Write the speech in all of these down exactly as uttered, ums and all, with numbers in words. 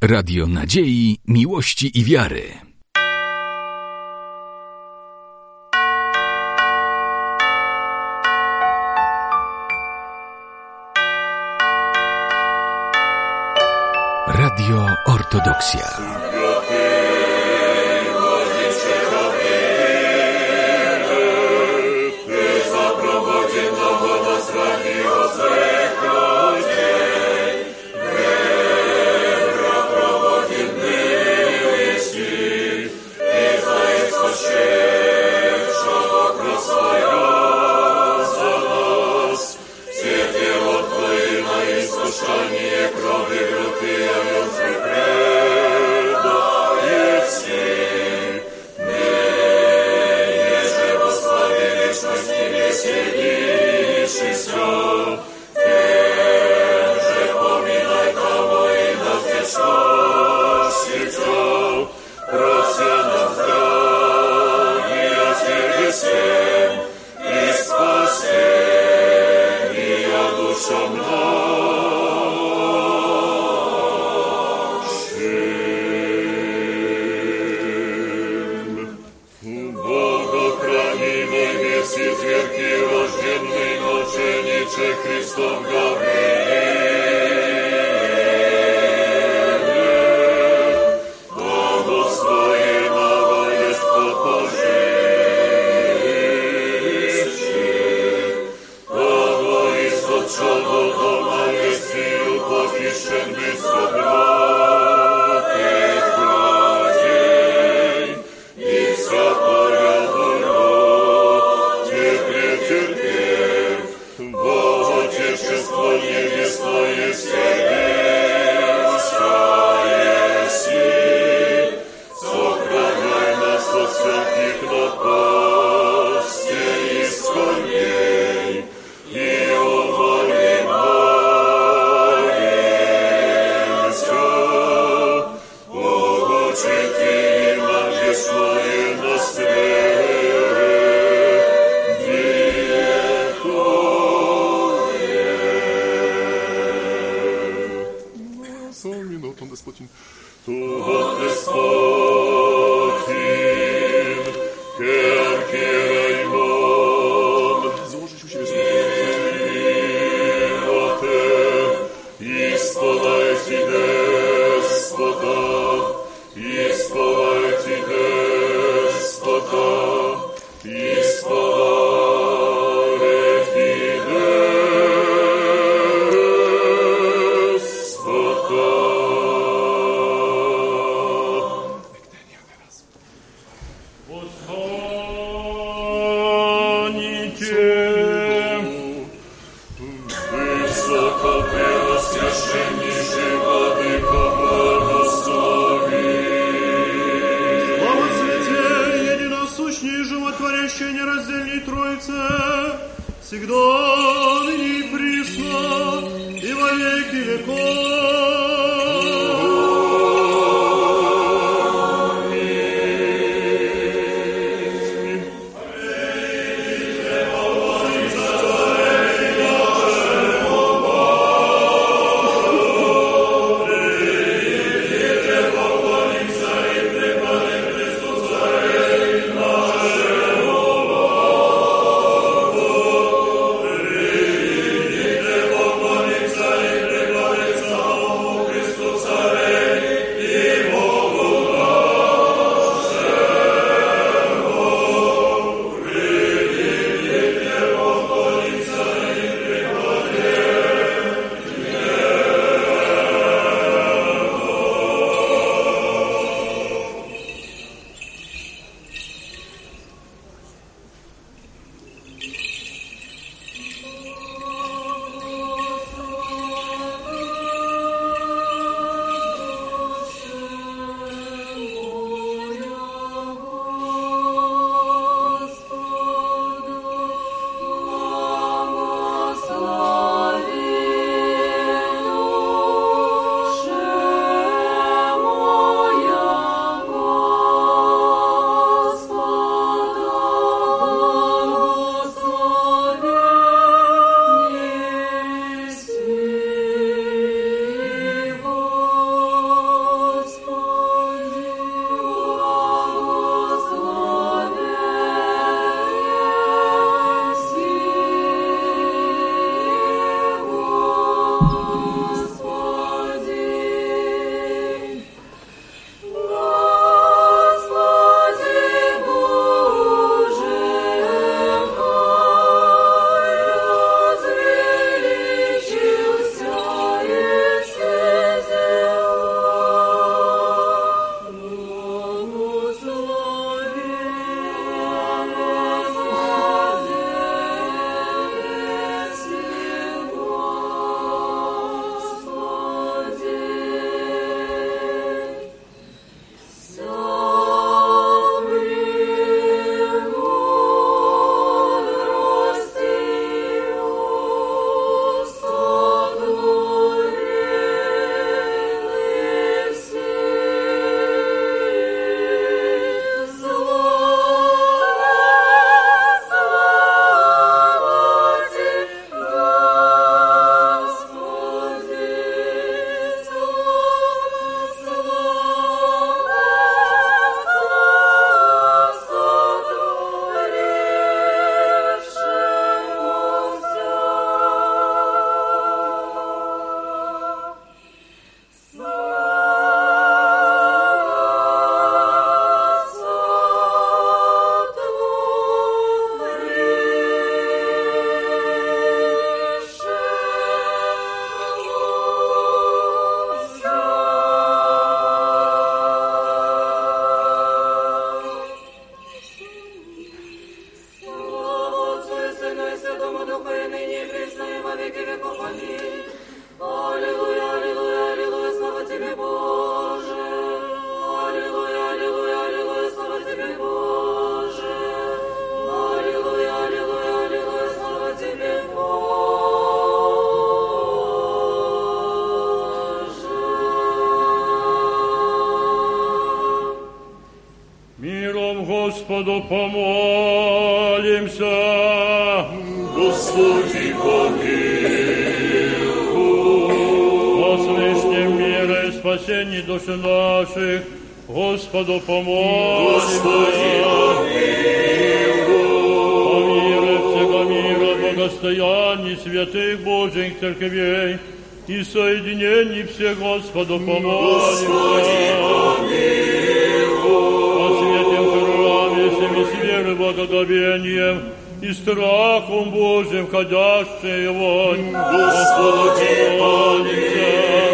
Radio nadziei, miłości i wiary. Radio Ortodoksja. Господу помолимся. Господи, помилуй. О свыше мира и спасении души наших, Господу помолимся. Господи, помилуй. О мире всего мира, благостоянии святых Божьих церквей и соединении всех, Господу помолимся. Господи, помилуй. О святем храме, всеми с верой, благоговением и страхом Божьим ходящие вонь, Господи, помилуй.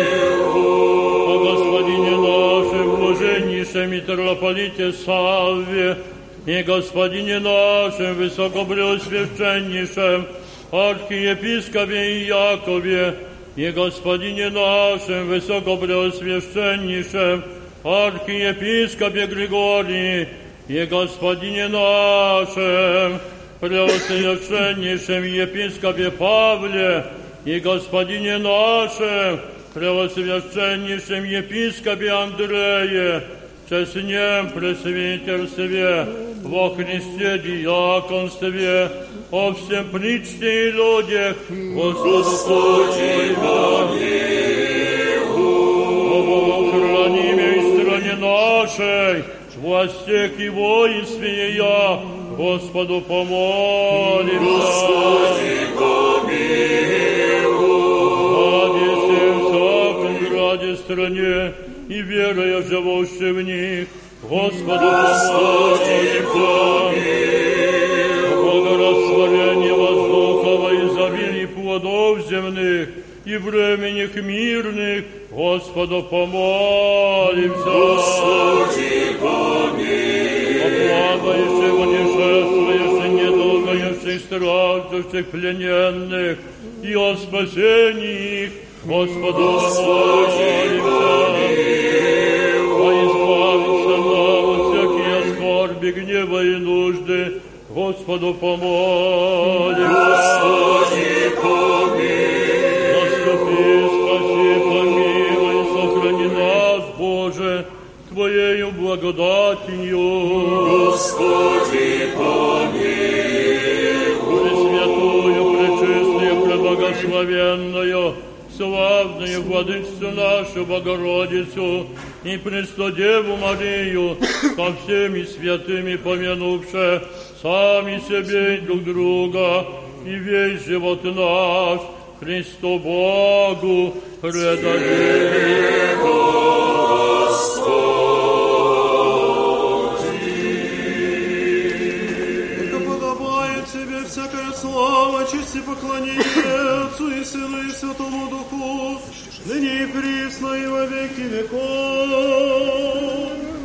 О Господине нашем, блаженнейшем митрополите Савве, и Господине нашем, высокопреосвященнейшем архиепископе Иакове, и Господине нашем, высокопреосвященнейшем архиепископе Григории, и Господине нашем, преосвященнейшем епископе Павле, и Господине нашем, преосвященнейшем епископе Андрее, честнем пресвитерстве, во Христе диаконстве, о всем причте и людях, Господи, помилуй. О Богохранимой стране нашей, властях и воинстве я, Господу помолимся. Господи, помилуй. Ради всем всяком граде стране и верою живущих в них, Господу Господи, помолимся. Благорастворение воздуха во изобилии плодов земных и временных мирных, Господу помолимся. Господи, помилуй. О плавающих, уничтожающих, недолгающих, страждущих, плененных и о спасении их, Господу помолимся. О избавиться нам от всякие скорби, гнева и нужды, Господу помолимся. Господи, помилуй. Наступи, спаси, помилуй, сохрани нас, Боже, Твоею благодатью. Господи, помилуй. Пресвятую, пречистую, преблагословенную, славную Владычицу нашу Богородицу и Престодеву Марию, со всеми святыми помянувши сами себе и друг друга, и весь живот наш Христу Богу предадим. Всякая слава, честь и поклонение Отцу и Сыну и Святому Духу, ныне и присно и во веки веков.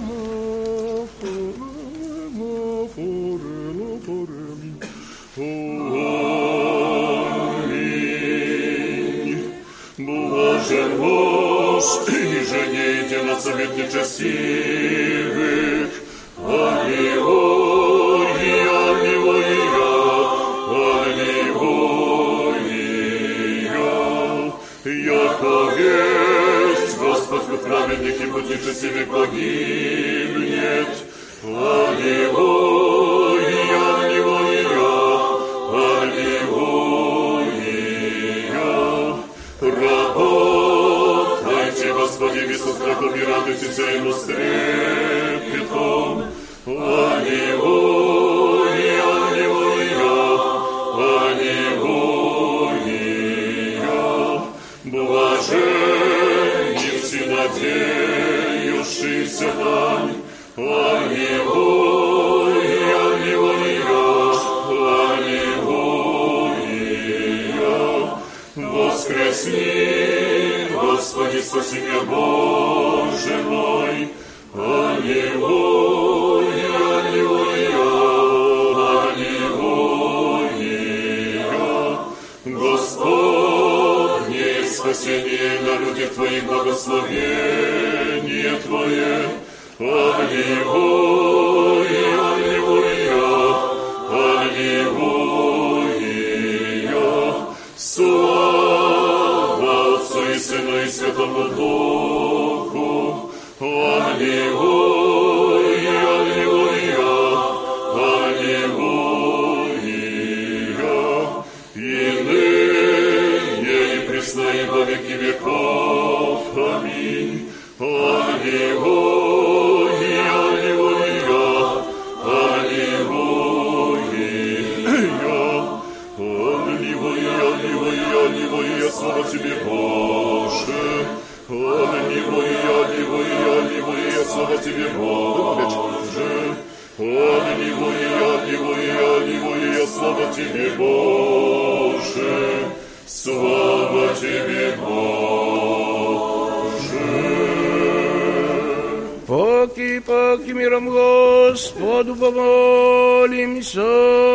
Аминь. Блажен муж, и жене и дело совет нечестивых. Аллилуйя, аллилуйя. Яко есть Господь праведник, и путь нечестивых погибнет. Аллилуйя, аллилуйя, аллилуйя. Работайте, Господи, весу страхом и радуйтесь ему с трепетом. Аллилуйя, аллилуйя, аллилуйя. Блаженни все надеющиеся дань. Аллилуйя, аллилуйя, аллилуйя. Воскресни, Господи, спаси меня, Боже мой. Аллилуйя, аллилуйя, аллилуйя. Господне спасение на людях Твоих, благословение Твое. Аллилуйя, аллилуйя, аллилуйя. Слава Отцу и Сыну и Святому Духу. Аллилуйя, аллилуйя, Аллилуйя, аллилуйя, аллилуйя, аллилуйя, аллилуйя, аллилуйя, слава тебе, Боже. Аллилуйя, аллилуйя, аллилуйя, слава тебе, Боже. Аллилуйя, аллилуйя, аллилуйя, слава тебе, Боже. Слава тебе, Боже. Поки, поки миром Господу помолимся.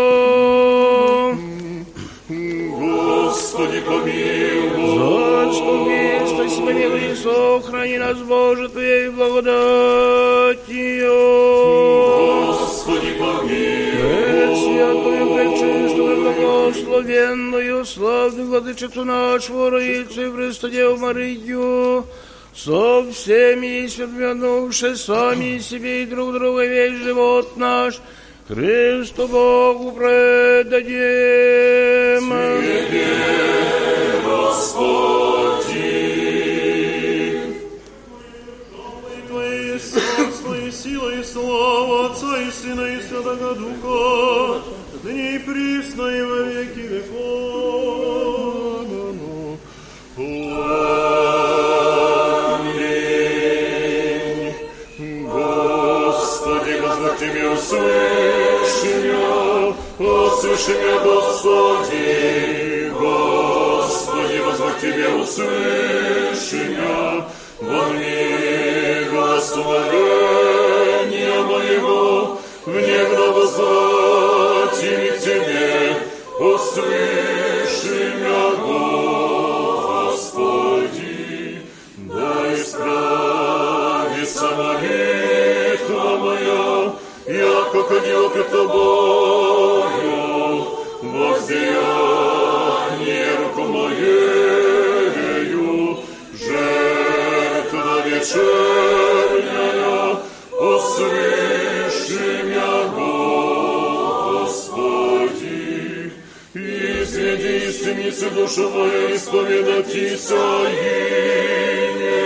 Господи, помилуй. Заступи, спаси, помилуй, и сохрани нас, Боже, Твоей благодатью. Господи, помилуй. Святую, пречистую, благословенную, славную владычицу нашу, Роицу и Престодеву Марию, со всеми святменувши сами себе и друг друга весь живот наш, Христу Богу предадим. Тебе, Господи. Твоей царство и сила и слава Отца и Сына и Святого Духа, ныне и присно и во веки веков. Аминь. Господи, возле Тебе услыши меня, услыши меня, Господи. Господи, возле Тебе услыши меня, во мне глаз умоления моего, мне гнева звать и к Тебе, услыши меня, Господи, да исправится молитва моя, яко ходила пред Тобою, воздеяние руку моею, жертва вечерняя, услыши меня, Господи, изведи истинницы душу мою, исповедатися имя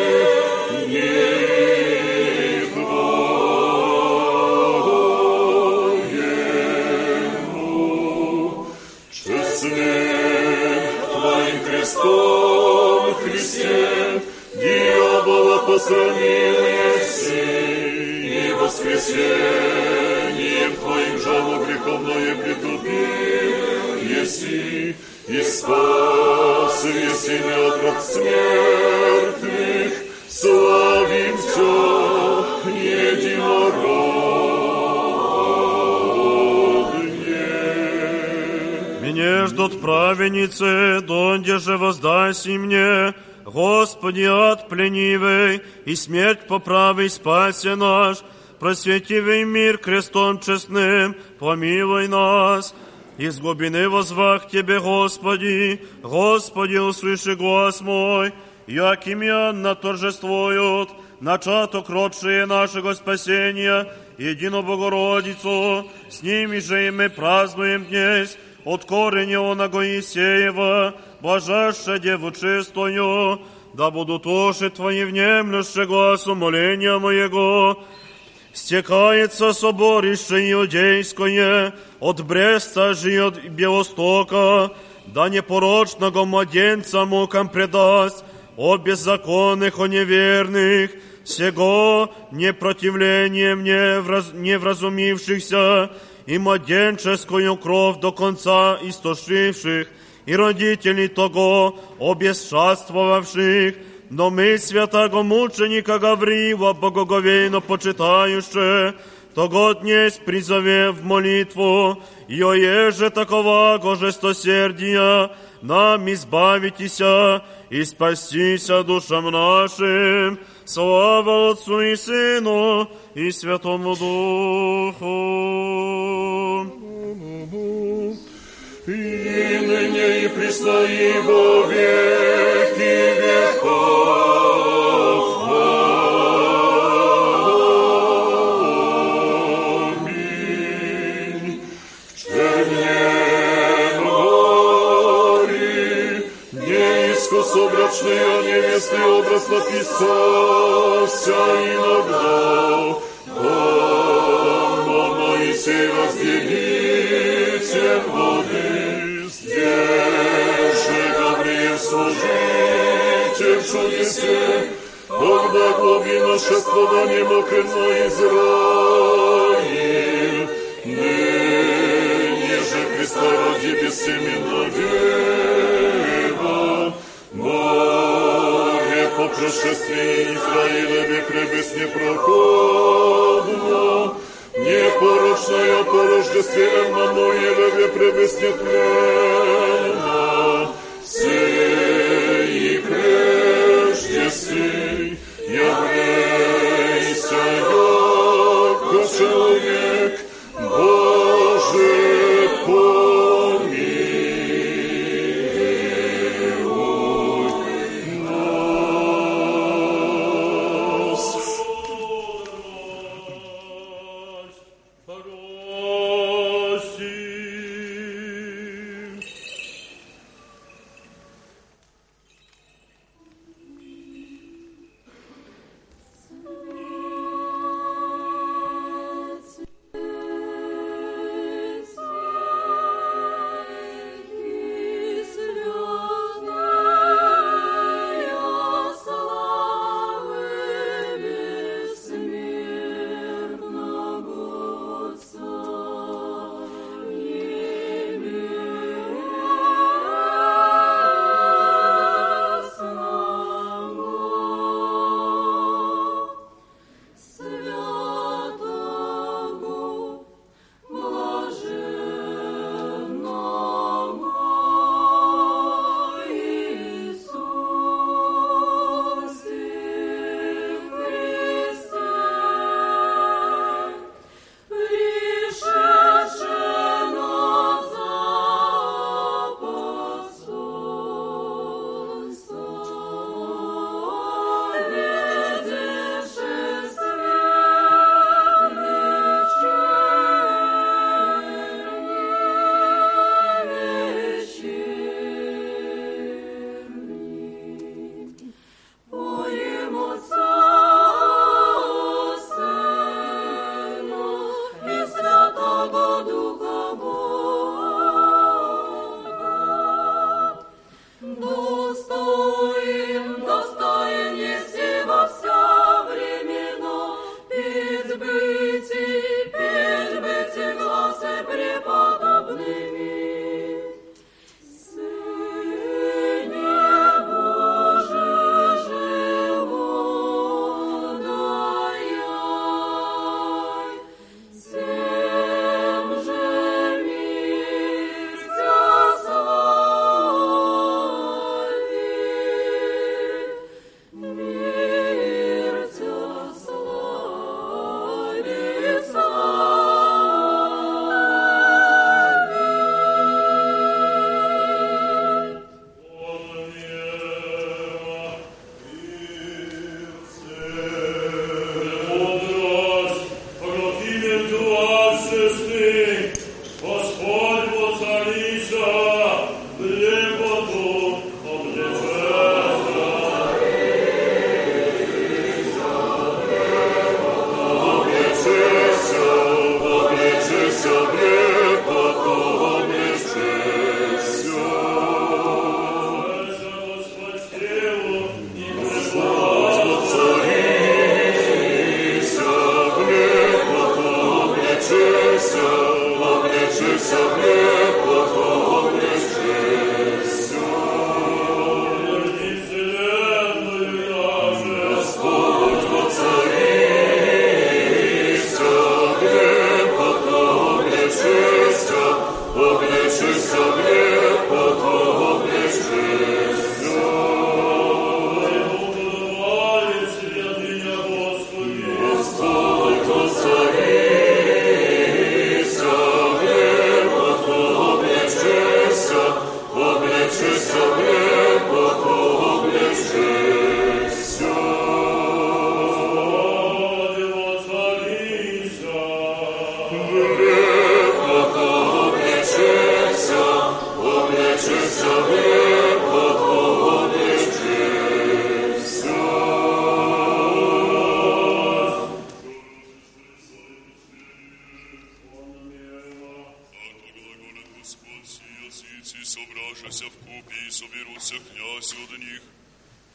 Твоему, честным Твоим крестом, Христе, дьявола посрамил еси, и воскресением Твоим жалу греховное притупил еси, и спас еси от врат смертных, славим Тебя, единородный. Меня ждут праведницы, донде же воздаси мне, Господи, от пленивой, и смерть по правой спаси наш, просветивый мир крестом честным, помилуй нас. Из глубины возвах Тебе, Господи, Господи, услыши глас мой, як именно торжествуют, начаток родшие нашего спасения, едино Богородицу, с ними же и мы празднуем днесь, от корня оного Иисеева, блажаща Деву чистую, да будут уши Твои внемлющи гласу моления моего. Стекается соборище иудейское, от Бреста же и от Белостока, да непорочного младенца мукам предаст, о беззаконных, о неверных, сего непротивлением не вразумившихся, и младенческую кровь до конца истошивших, и родителей того обесчаствовавших, но мы святого мученика Гавриила, богоговейно почитающие, того днесь призове в молитву, и оеже таковаго жестосердия, нам избавитеся и спастися душам нашим. Слава Отцу и Сыну и Святому Духу. И ныне и присно и во веки веков. Аминь. В черне море, неискусо брачный, а невесты образ написался, душу еси, когда глуби наше страдание мокрый на Израиль. Ныне же Христа ради бессеменна дева, море по прошествии Израилеве кребес непроходно, непорочная по рождестве Эммануилеве пребес нетленна, сей и прежде сей, являйся, яко человек, Боже, помилуй нас.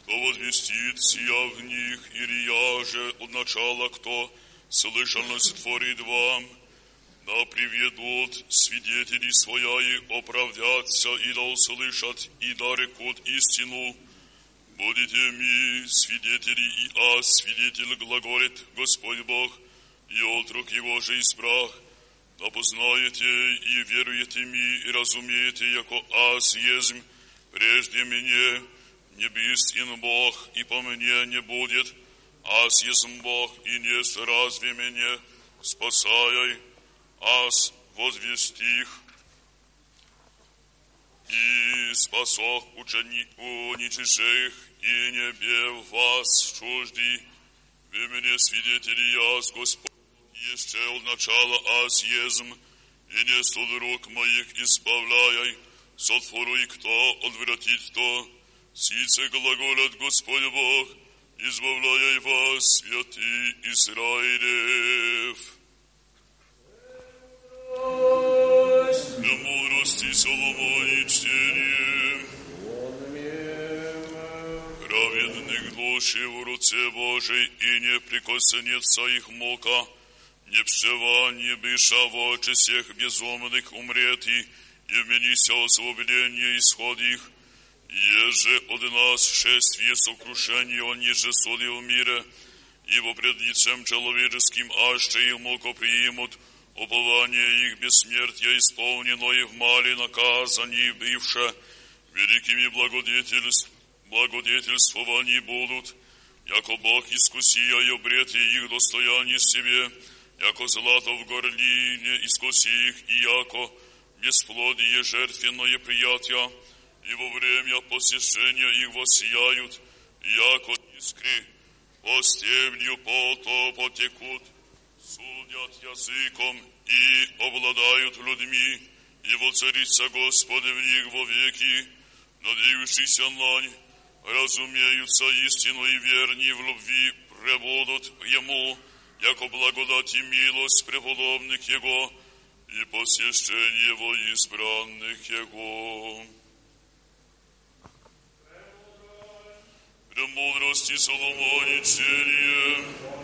да возвестит сия в них, или я же от начала, кто слышалось творит вам, да приведут свидетели своя и оправдятся, и да услышат, и да рекут истину. Будете ми свидетели, и аз свидетель глаголит Господь Бог, и отрок его же избрах, да познаете и веруете ми, и разумеете, яко аз езм прежде мне, не бистин Бог, и по мне не будет, аз езм Бог, и не разве меня спасай, аз возвестих, и спасох учени, уничижих, и не бев вас чужди, вы мне свидетели, аз Господь, еще от начала аз езм, и не столь рук моих избавляй, сотворуй кто, отвратить то, сице глаголят Господь Бог, избавляй вас, святый Израилев. Для мудрости Соломони чтение, праведных души в руце Божией, и не прикоснется их мука, не пшева, не быша в очи всех безумных умрет, и вменися освободение исход их, еже от нас шествие сокрушения, он еже судил в мире, ибо пред лицем человеческим аще их муко приимут, упование их бессмертия исполнено, и в мале наказани бывше, великими благодетельств, благодетельствовани будут, яко Бог искусия и обрети их достояние себе, яко злато в горлине искуси их, и яко бесплодие жертвенное приятие, и во время посещения их воссияют, яко искры по стебню пото потекут, судят языком и обладают людьми, и воцарится Господь в них вовеки, надеющийся на них, разумеются истину и верни в любви пребудут Ему, яко благодать и милость преподобных Его, и посещение Его избранных Его. Премудрости Соломони чтение,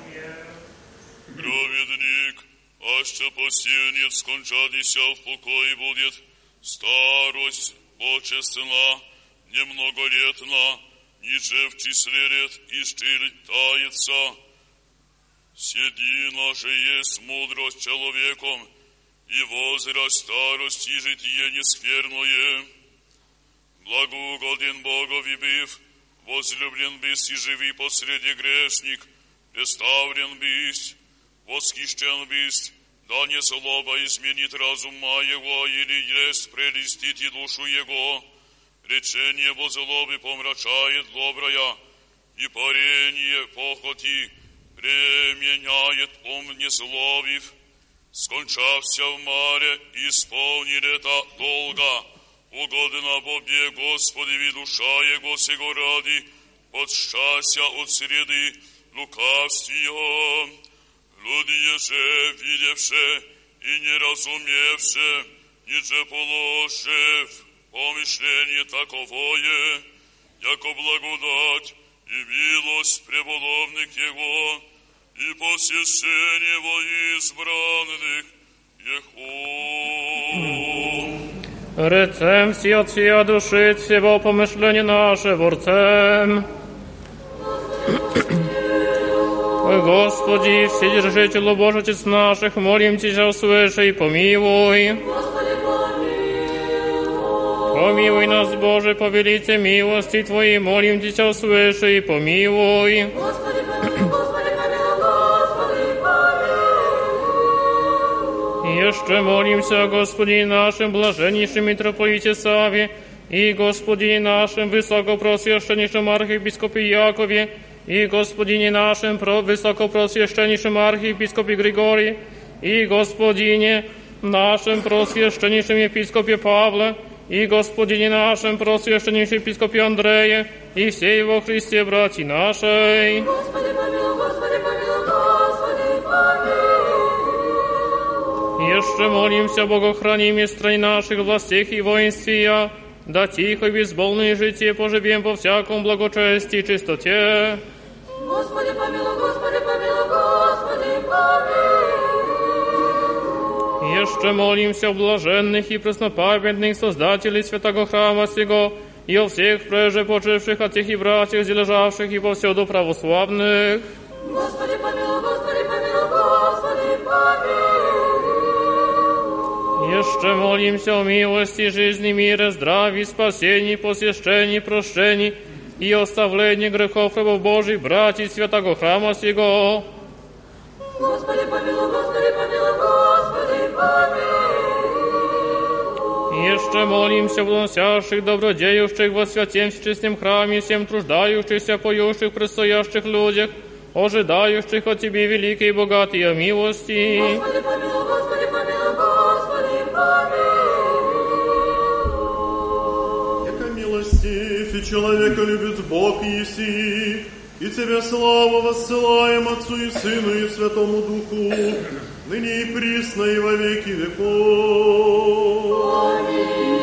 праведник, аще постигнет, скончатися в покой будет, старость почестна, немноголетна, ниже в числе лет и штиль-тается. Седина же есть мудрость человеком, и возраст старости житие нескверное. Благоугоден Богови быв, возлюблен бысть и живи посреди грешник, представлен бысть, восхищен бысть, да не злоба изменит разума его, или есть прелестить и душу его. Речение во злобы помрачает добрая, и парение похоти пременяет ум незлобив. Скончався в море, исполнил это долго, угодно Бобе Господи, душа Его сего ради, от счастья от среды лукавствия. Люди же, видевши и не разумевши, ниже положив помышление таковое, яко благодать и милость преподобных Его, и посещение во избранных Его. Рецем си от сия души всего помышления наше ворцем. Господи, Вседержителю Божий Отец наших, молим Тебя, услыши и помилуй. Помилуй нас, Боже, по велице милости Твоей, молим Тебя, услыши и помилуй. Господи, помилуй, Господи, помилуй, Господи, помилуй. Еще молимся о Господине нашем, блаженнейшем митрополите Саве, и Господине нашем, высокопросвященнейшем архиепископе Якове, и Господине нашем, высокопросвященнейшем архиепископе Григории, и Господине нашем, просвященнейшем епископе Павла, и Господине нашем, просвященнейшем епископе Андрея, и все во Христе, братья нашей. Господи, помилуй, Господи, помилуй, Господи, помилуй. Еще молимся о богохранимой стране наших властях и воинствия, да тихо и безболное житие поживем по всяком благочестии и чистоте. Господи помилуй, Господи помилуй, Господи помилуй. Еще молимся о блаженных и преснопамятных создателей святого храма сего, и о всех преже почивших отцах и братьях, зележавших и повсюду православных. Господи помилуй, Господи помилуй, Господи помилуй. Еще молимся о милости, жизни, мире, здравии, спасении, посвящении, прощении и оставлении грехов рабов Божьих, братьев святого храма сего. Господи помилуй, Господи помилуй, Господи помилуй. Еще молимся о вносящих, добродеющих во святем честном храме, всем труждающихся, поющих, предстоящих людях, ожидающих от Тебе великой и богатой милости. Господи помилуй, Господи помилуй, Господи помилуй. Яко милостив и человека любит Бог еси, и Тебе славу воссылаем Отцу и Сыну и Святому Духу, ныне и присно и во веки веков. Аминь.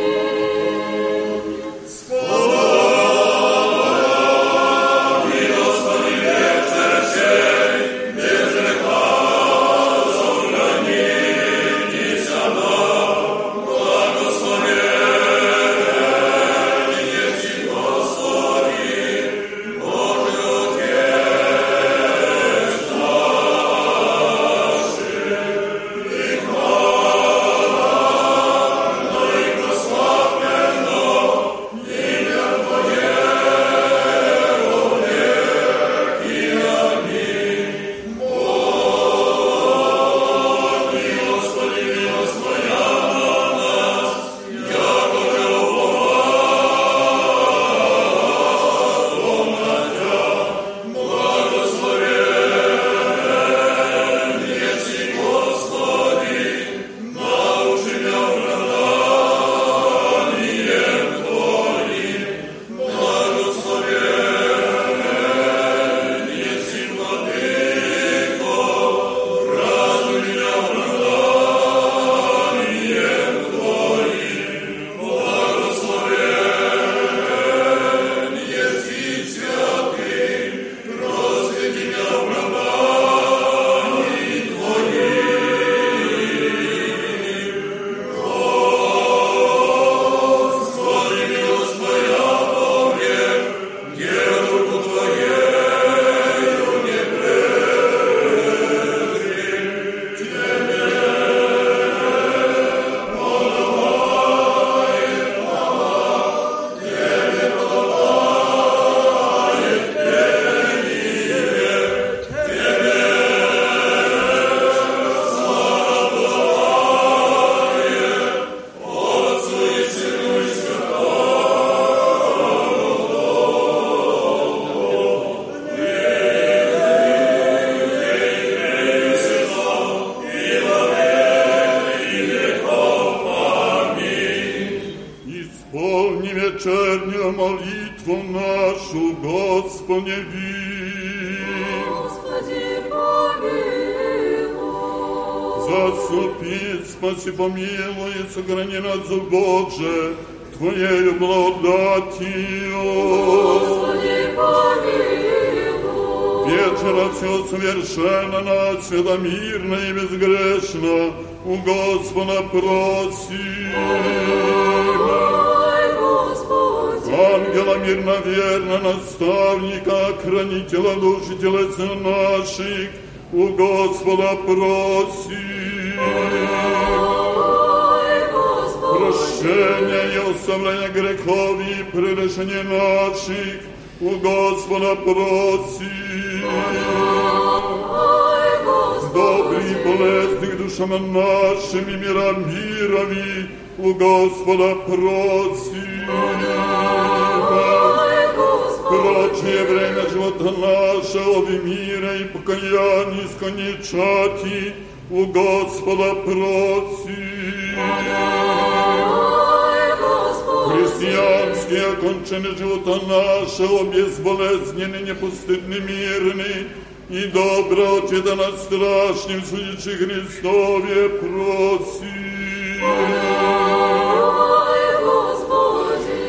вечернюю молитву нашу, Господи, Господи, помилуй. заступи, спаси, помилуй, сохрани нас, Боже, Твоею благодатью. Господи, помилуй. Вечера все совершенно нас, святомирно и безгрешно, у Господа просим. Ангела мирно верно, наставника, хранителя душ и телес наших, у Господа просим. Прощения и оставления грехов и прегрешений наших, у Господа просим. Добрый полезных душам нашим и мира мирови, у Господа просим. Прочее время живота нашего в мира и покаянии скончати, у Господа просим. Христианские окончания живота нашего безболезненный, непостыдный, мирный и добро ответа над страшным судящий Христове просим.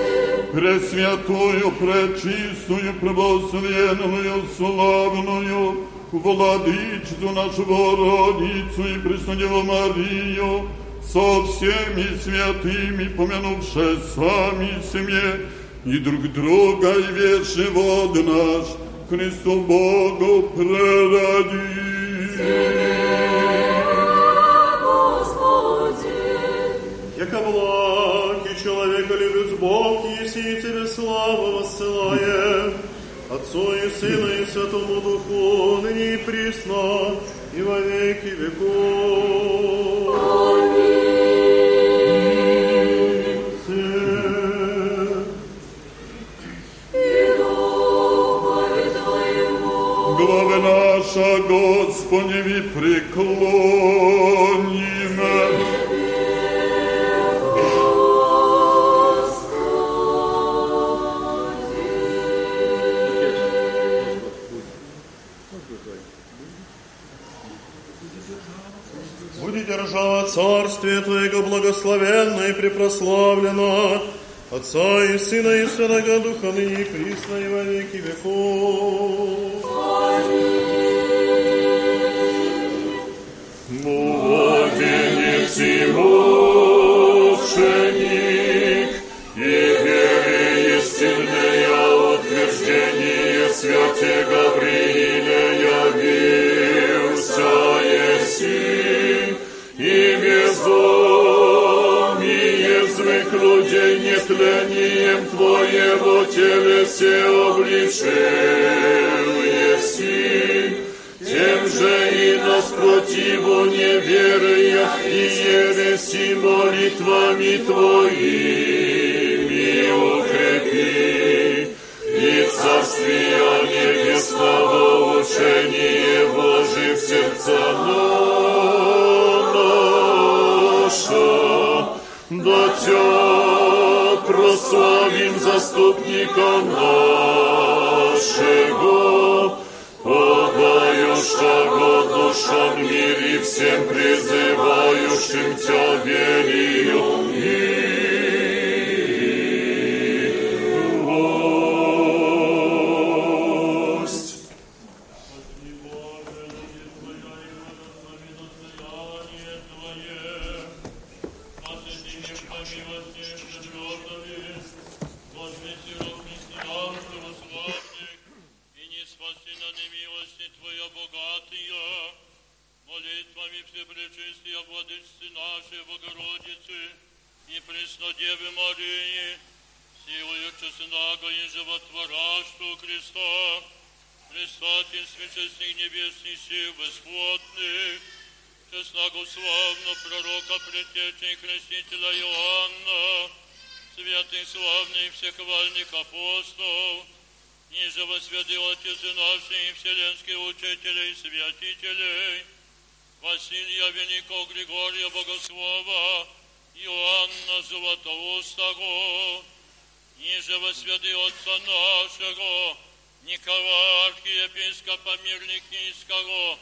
Пресвятую, пречистую, преблагословенную, славную, Владычицу нашу Богородицу и Преснодеву Марию, со всеми святыми, помянувши сами себе и друг друга, и вечный вод наш, Христу Богу преради. Яко благ и человека любит Бог, еси тебе славу воссылаем, Отцу и Сына и Святому Духу, ныне и присно, и во веки веков. Аминь. И Духове Твоему. Главе наша, Господи, преклоним. Держава Царствие Твоего благословенно и препрославлено, Отца и Сына и Святого Духа, ныне и присно и во веки веков. Младенец и мученик, и вере истинное утверждение святе Гаврииле явился еси. И безумие злых людей нетлением Твоего телесе обличил еси, тем же и нас противу неверия и ереси молитвами Твоими укрепи, и царствия небесного учения вложи в сердца наша, да Тя прославим заступника нашего, подающего душам мир и всем призывающим Тя верию и Пречистия Владычицы нашей Богородицы и Преснодевы Марии, силою честного и животворящего Христа, предстатель святых небесных сил бесплотных, честного славного пророка, предтечи крестителя Иоанна, святых славных всехвальных апостолов, ниже святых Отец наших и вселенских учителей и святителей, Василия Великого, Григория Богослова, Иоанна Златоустого, ниже во святых Отца нашего, Николая архиепископа Мирликийского,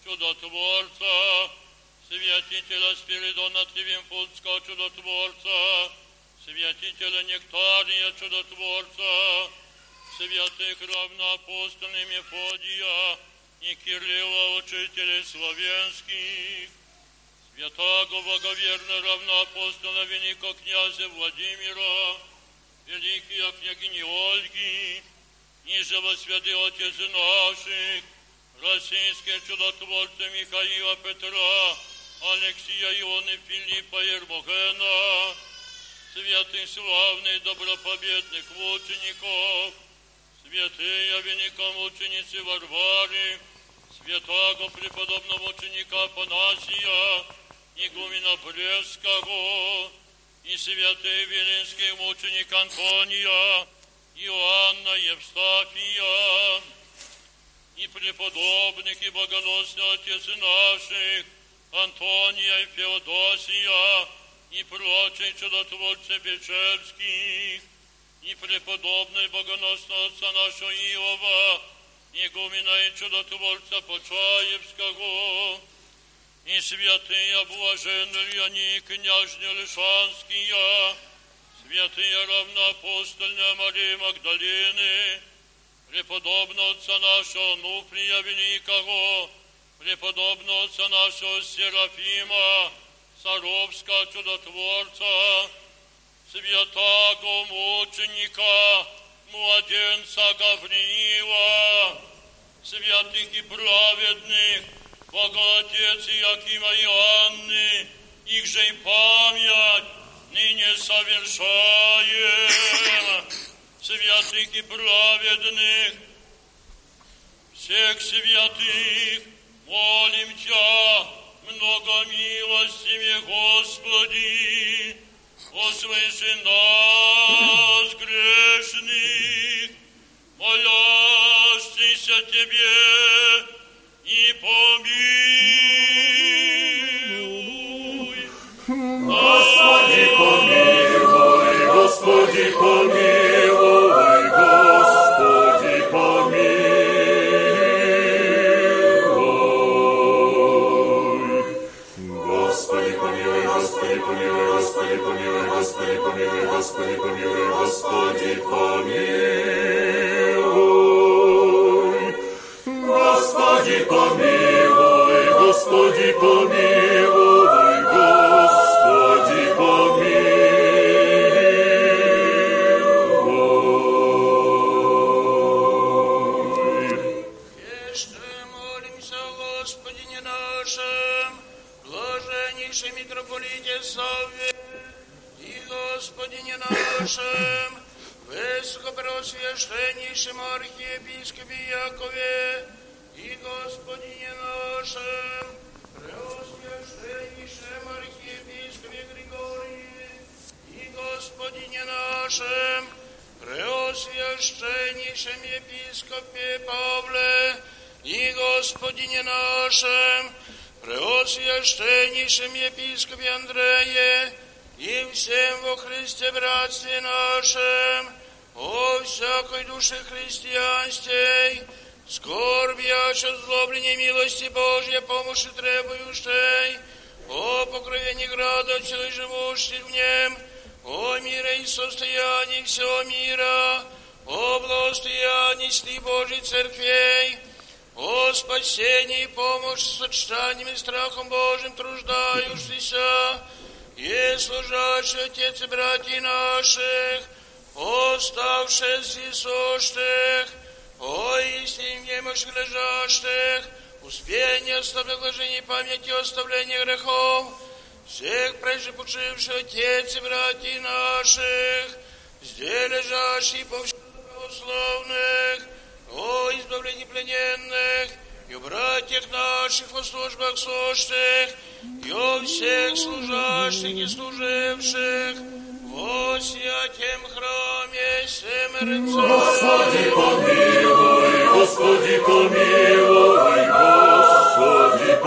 чудотворца, святителя Спиридона Тривимфунского, чудотворца, святителя Нектария, чудотворца, святых равноапостольных Мефодия и Кирилла, учителей славянских, святого благоверного равноапостола великого князя Владимира, великие княгини Ольги, ниже во святых Отец наших, российские чудотворцы Михаила, Петра, Алексия, Ионы, Филиппа, Ермогена, святых славных добропобедных мучеников, святые великомученицы Варвары, святого преподобного ученика Афанасия, игумена Брестского, и святые велинских мученик Антония, Иоанна Евстафия, и преподобных и богоносных отец наших, Антония и Феодосия, и прочих чудотворцев Печерских, и преподобный богоносного отца нашего Иова, игумена и чудотворца Почаевского, и святые блаженные они, княжни Лишанские, святые равноапостольная Мария Магдалины, преподобного отца нашего Онуфрия Великого, преподобного отца нашего Серафима, Саровского чудотворца, святаго мученика, младенца Гавриила, святых и праведных, Богоотец Иакима и Анны, их же и память ныне совершаем. Святых и праведных, всех святых, молим Тя, много милостивее, Господи, услыши нас, грешных, молящихся Тебе, и помилуй. Господи, помилуй, Господи, помилуй, Господи, помилуй. Господи, помилуй, Господи, помилуй, Господи, помилуй, Господи, помилуй, Господи, помилуй, Господи, помилуй. Господи, помилуй, Господи, помилуй, Господи, помилуй. Еще молимся о Господине нашем, блаженнейшем митрополите Савве, и Господине нашем, высокопреосвященнейшем архиепископе Якове, и Господине нашем, преосвященнейшем архиепископе Григории, и Господине нашем, преосвященнейшем епископе Павле, и Господине нашем, преосвященнейшем епископе Андрее, и всем во Христе братстве нашем, о всякой душе христианстве, скорбящей, злобленной милости Божьей, помощи требующей, о покровении града, целый живущий в нем, о мире и состоянии всего мира, о благостоянии сли Божьей церквей, о спасении и помощи с сочетанием и страхом Божьим труждающихся, и служащий Отец и братья наших, о ставших висошных, о истине немощных лежащих, успение оставления памяти оставления грехов, всех прежде почивших Отец и братья наших, здесь лежащих по всем православных, о избавлении плененных, и о братьях наших во службах сущих, и о всех служащих и служивших во святем храме Семерца. Господи, помилуй, Господи, помилуй, Господи,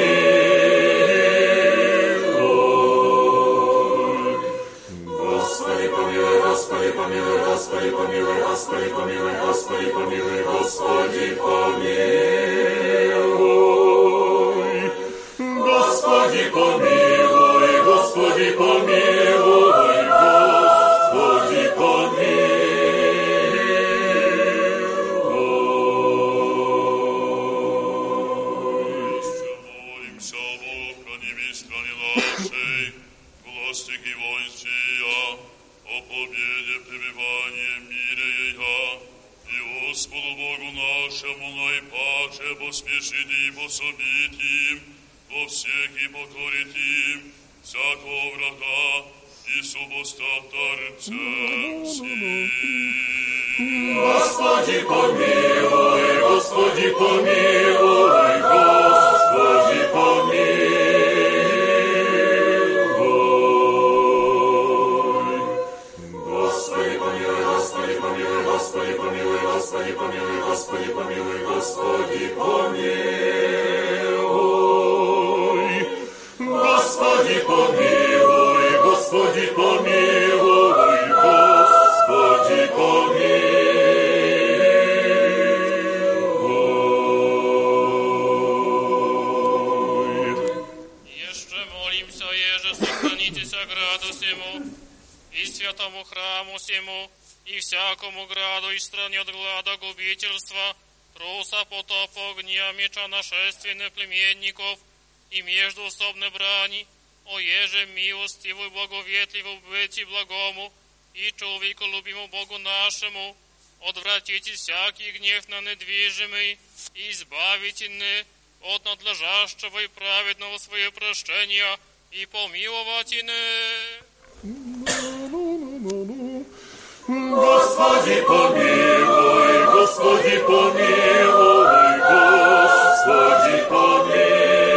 помилуй. Господи, помилуй, Господи, помилуй, Господи, помилуй, Господи, помилуй, Господи, помилуй, Господи, помилуй. Господи, помилуй, Господи, помилуй, Господи, помилуй. Молимся о охране стране нашей, власти и воинствия, о победе, пребывании, мире ее, и Господу Богу нашему наипаче поспешить и пособить им, во всех и покорить им, всякого врага и субостатарцем сим. Господи, помилуй, Господи, помилуй, Господи, помилуй. Господи, помилуй, Господи, помилуй, Господи, помилуй, Господи, помилуй, Господи, помилуй, Господи, помилуй. Господи, помилуй, Господи, помилуй, Господи, помилуй. Jeszcze молимся, еже сохранитесь граду всему, и святому храму сему, и всякому граду и стране от глада губительства, труса, потопа, огня, меча, нашествия племенников и междуусобной брани, о еже милостиву и благоветливу быти благому и человеку любимому Богу нашему, отвратите всякий гнев на недвижимый и избавите не от надлежащего и праведного свое прощения и помиловать не. Господи, помилуй, Господи, помилуй, Господи, помилуй.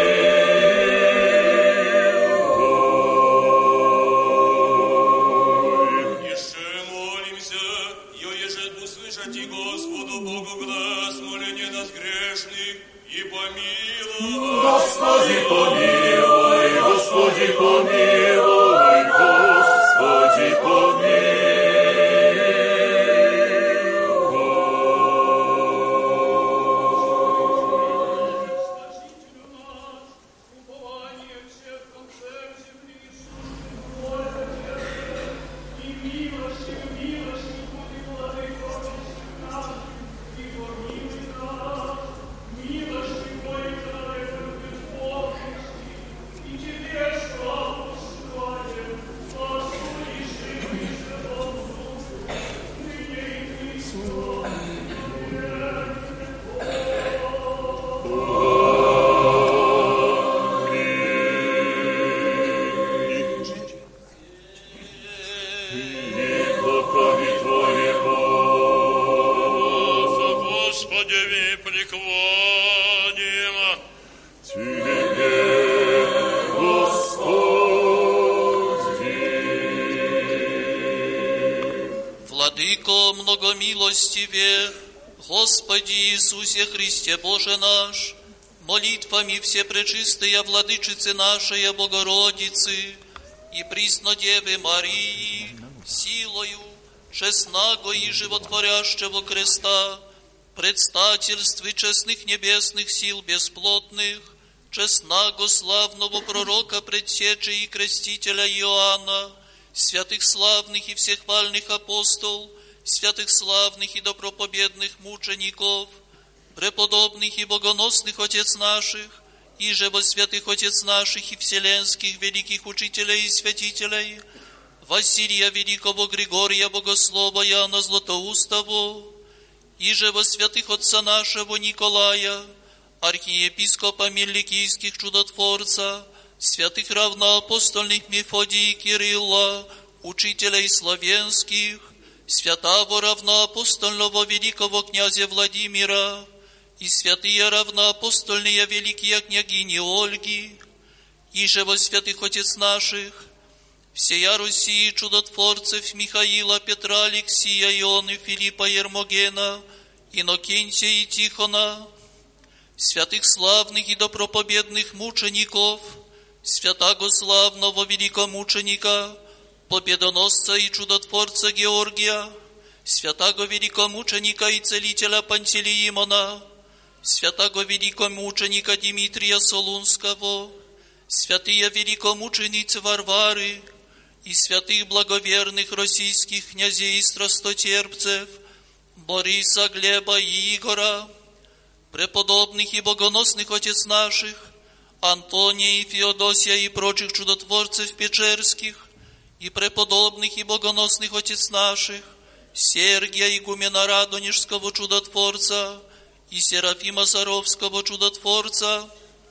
Еще молимся, я ежед услышать и Господу Богу глаз моления нас грешных и помилуй. Господи, помилуй, Господи, помилуй, Господи, помилуй. Многомилостиве, Господи Иисусе Христе Боже наш, молитвами все пречистые Владычицы нашей Богородицы и Преснодевы Марии, силою честного и животворящего креста, предстательстве честных небесных сил бесплотных, честного славного пророка, предтечи и крестителя Иоанна, святых славных и всехвальных апостол, святых славных и добропобедных мучеников, преподобных и богоносных отец наших, и же во святых отец наших и вселенских великих учителей и святителей, Василия Великого, Григория Богослова, Иоанна Златоустого, и же во святых отца нашего Николая, архиепископа Меликийских чудотворца, святых равноапостольных Мефодия и Кирилла, учителей славянских, святого равноапостольного великого князя Владимира и святые равноапостольные великие княгини Ольги, и же во святых отец наших, всея Руси чудотворцев Михаила, Петра, Алексия, Ионы, Филиппа, Ермогена, Иннокентия и Тихона, святых славных и добропобедных мучеников, святаго славного великомученика, победоносца и чудотворца Георгия, святаго великомученика и целителя Пантелеимона, святаго великомученика Дмитрия Солунского, святые великомученицы Варвары и святых благоверных российских князей и страстотерпцев Бориса, Глеба и Игора, преподобных и богоносных отец наших Антония и Феодосия и прочих чудотворцев печерских, и преподобных и богоносных отец наших, Сергия игумена Радонежского чудотворца, и Серафима Саровского чудотворца,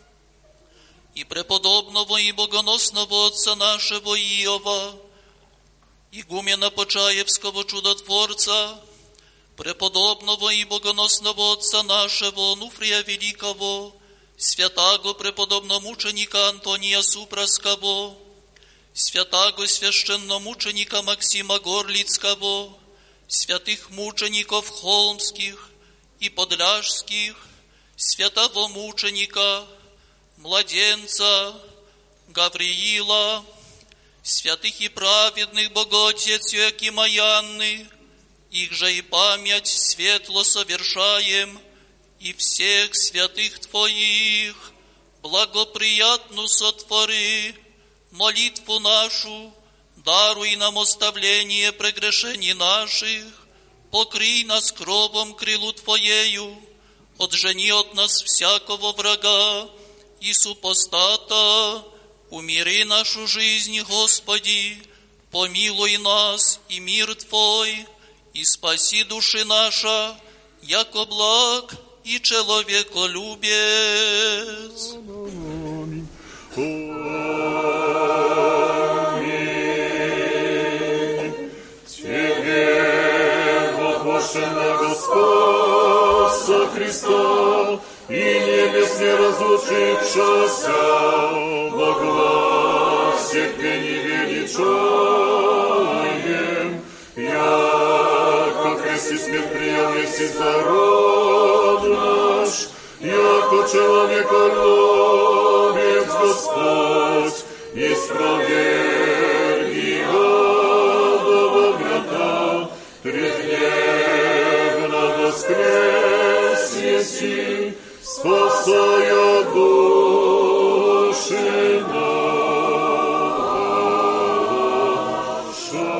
и преподобного и богоносного отца нашего Иова, игумена Почаевского чудотворца, преподобного и богоносного отца нашего Онуфрия Великого, святаго преподобномученика Антония Супраского, святаго священномученика Максима Горлицкого, святых мучеников холмских и подляжских, святого мученика, младенца Гавриила, святых и праведных Богоотец Иоакима и Анны, их же и память светло совершаем, и всех святых Твоих благоприятно сотвори молитву нашу даруй нам оставление прегрешений наших, покрий нас кровом крилу Твоею, отжени от нас всякого врага и супостата, умири нашу жизнь, Господи, помилуй нас и мир Твой, и спаси души наша, яко благ и человеколюбец. Господа Христа и небес не разлучившегося, во гласе пени величаем, яко крести смерть принял весь народ наш, яко человеколюбец Господь, испроверги адова врата, трехдневно воскрес еси, спасая души наши.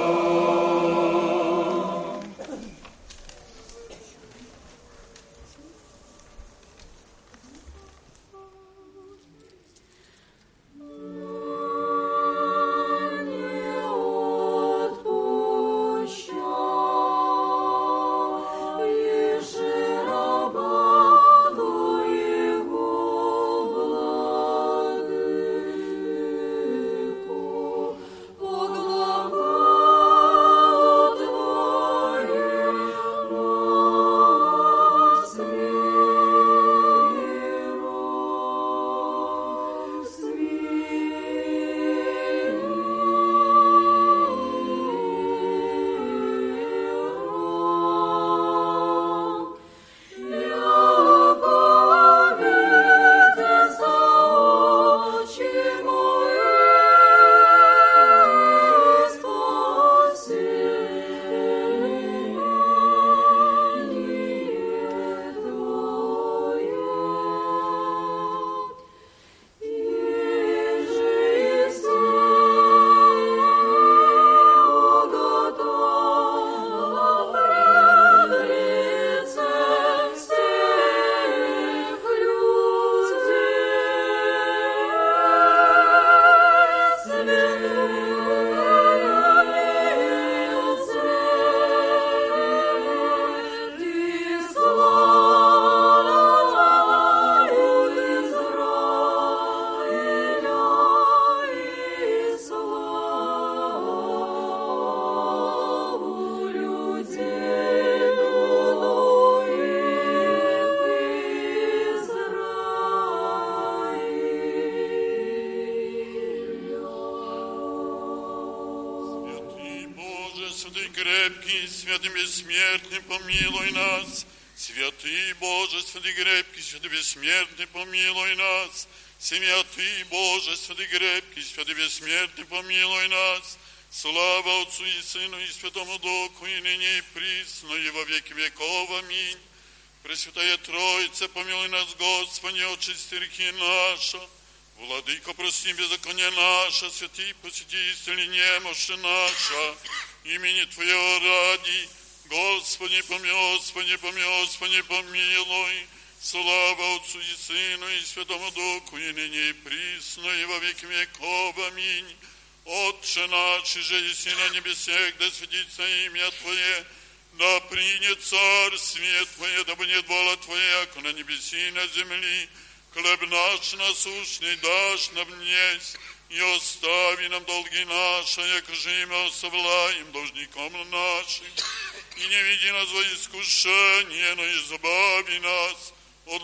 крепкий, святый бессмертный, помилуй нас. Святый Боже, святый крепкий, святый бессмертный, помилуй нас. Святый Боже, святый крепкий, святый бессмертный, помилуй нас. Слава Отцу и Сыну и Святому Духу, и ныне и присно, и во веки веков. Аминь. Пресвятая Троица, помилуй нас, Господи, очисти грехи наши. Владыко, прости беззаконие наше, святи, посети, исцели немощи наша, имени Твоего ради. Господи, помилуй, Господи, помилуй, Господи, помилуй. Слава Отцу и Сыну и Святому Духу, и ныне и присно, и во веки веков. Аминь. Отче наш, же еси на небесех, да светится имя Твое, да принят царствие Твое, да будет воля Твоя, яко на небеси и на земли. Хлеб наш насущный дашь нам днесь, и остави нам долги наши, яко же и мы оставляем должником нашим. И не веди нас во искушение, но избави нас от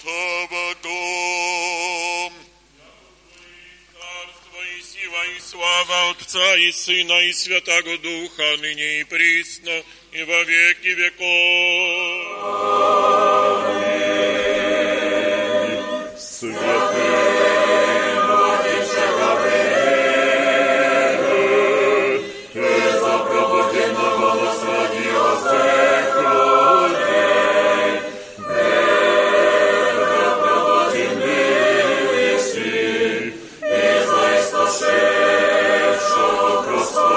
лукавого. Царство и сила и слава Отца и Сына и Святаго Духа, ныне и присно, и во веки веков. Святый Владыче Гавриил, Ты за пробужденного насладила всех людей, Бедра пробудил еси, и за истошедшего Господа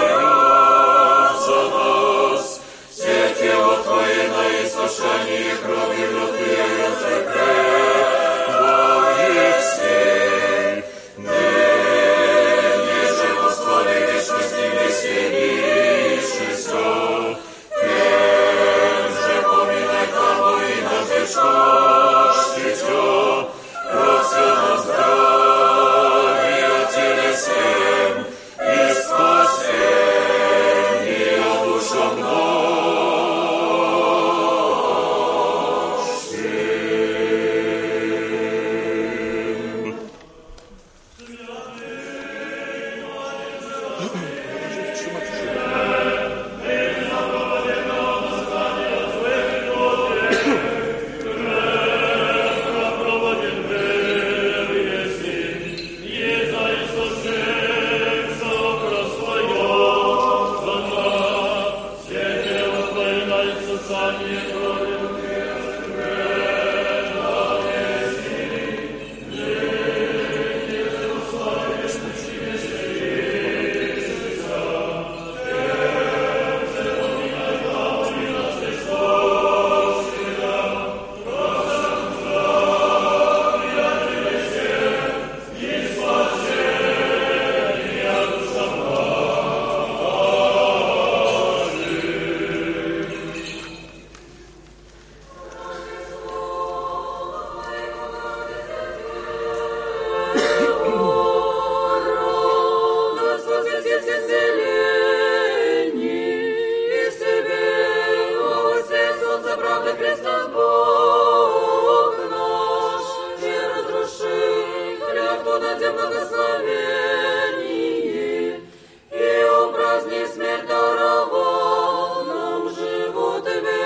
Господа тебе благословение, и упраздни смерть даровал нам живот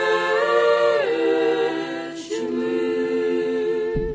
вечный.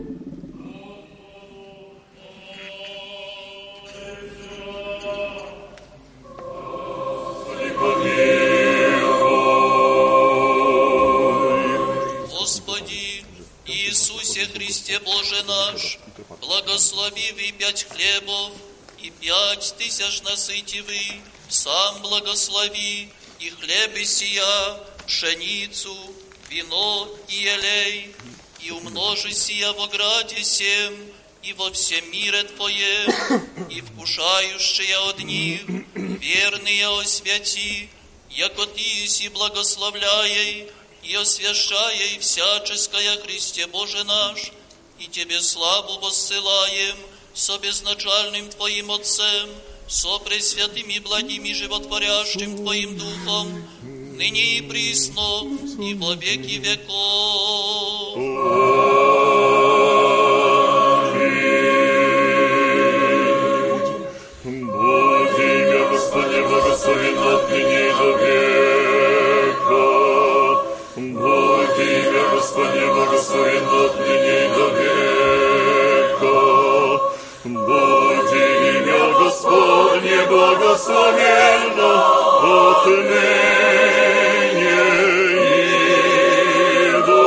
Господи, Иисусе Христе Боже наш, благословивый пять хлебов и пять тысяч насытивый, сам благослови и хлебы сия, пшеницу, вино и елей, и умножи сия во граде сем и во всем мире Твоем, и вкушающие от них, верные освяти, яко Ты еси благословляй и освящай всяческое Христе Боже наш, и Тебе славу воссылаем со безначальным Твоим Отцем, со пресвятым и благим и животворящим Твоим Духом, ныне и присно, и во веки веков. Будь имя Господне благословенно отныне и до века. Будь имя Господне благословенно отныне и до века. Будь имя Господне благословенно отныне и до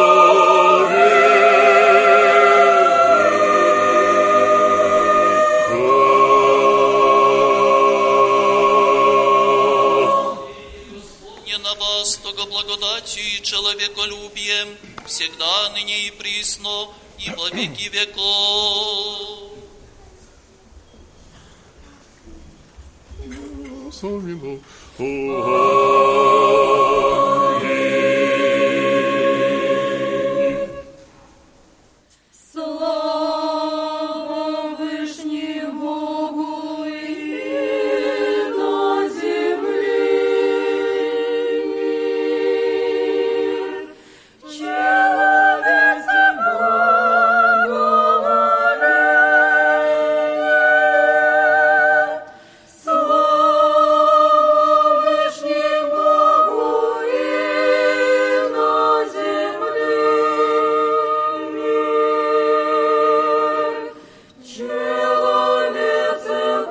Не на вас, того благодатью и человеколюбием, всегда, ныне и присно, и во веки веков. Славимо. Слава Вышний Богу и на земле мир, человецким благоволение. Слава Вышний Богу и на земле мир, человецким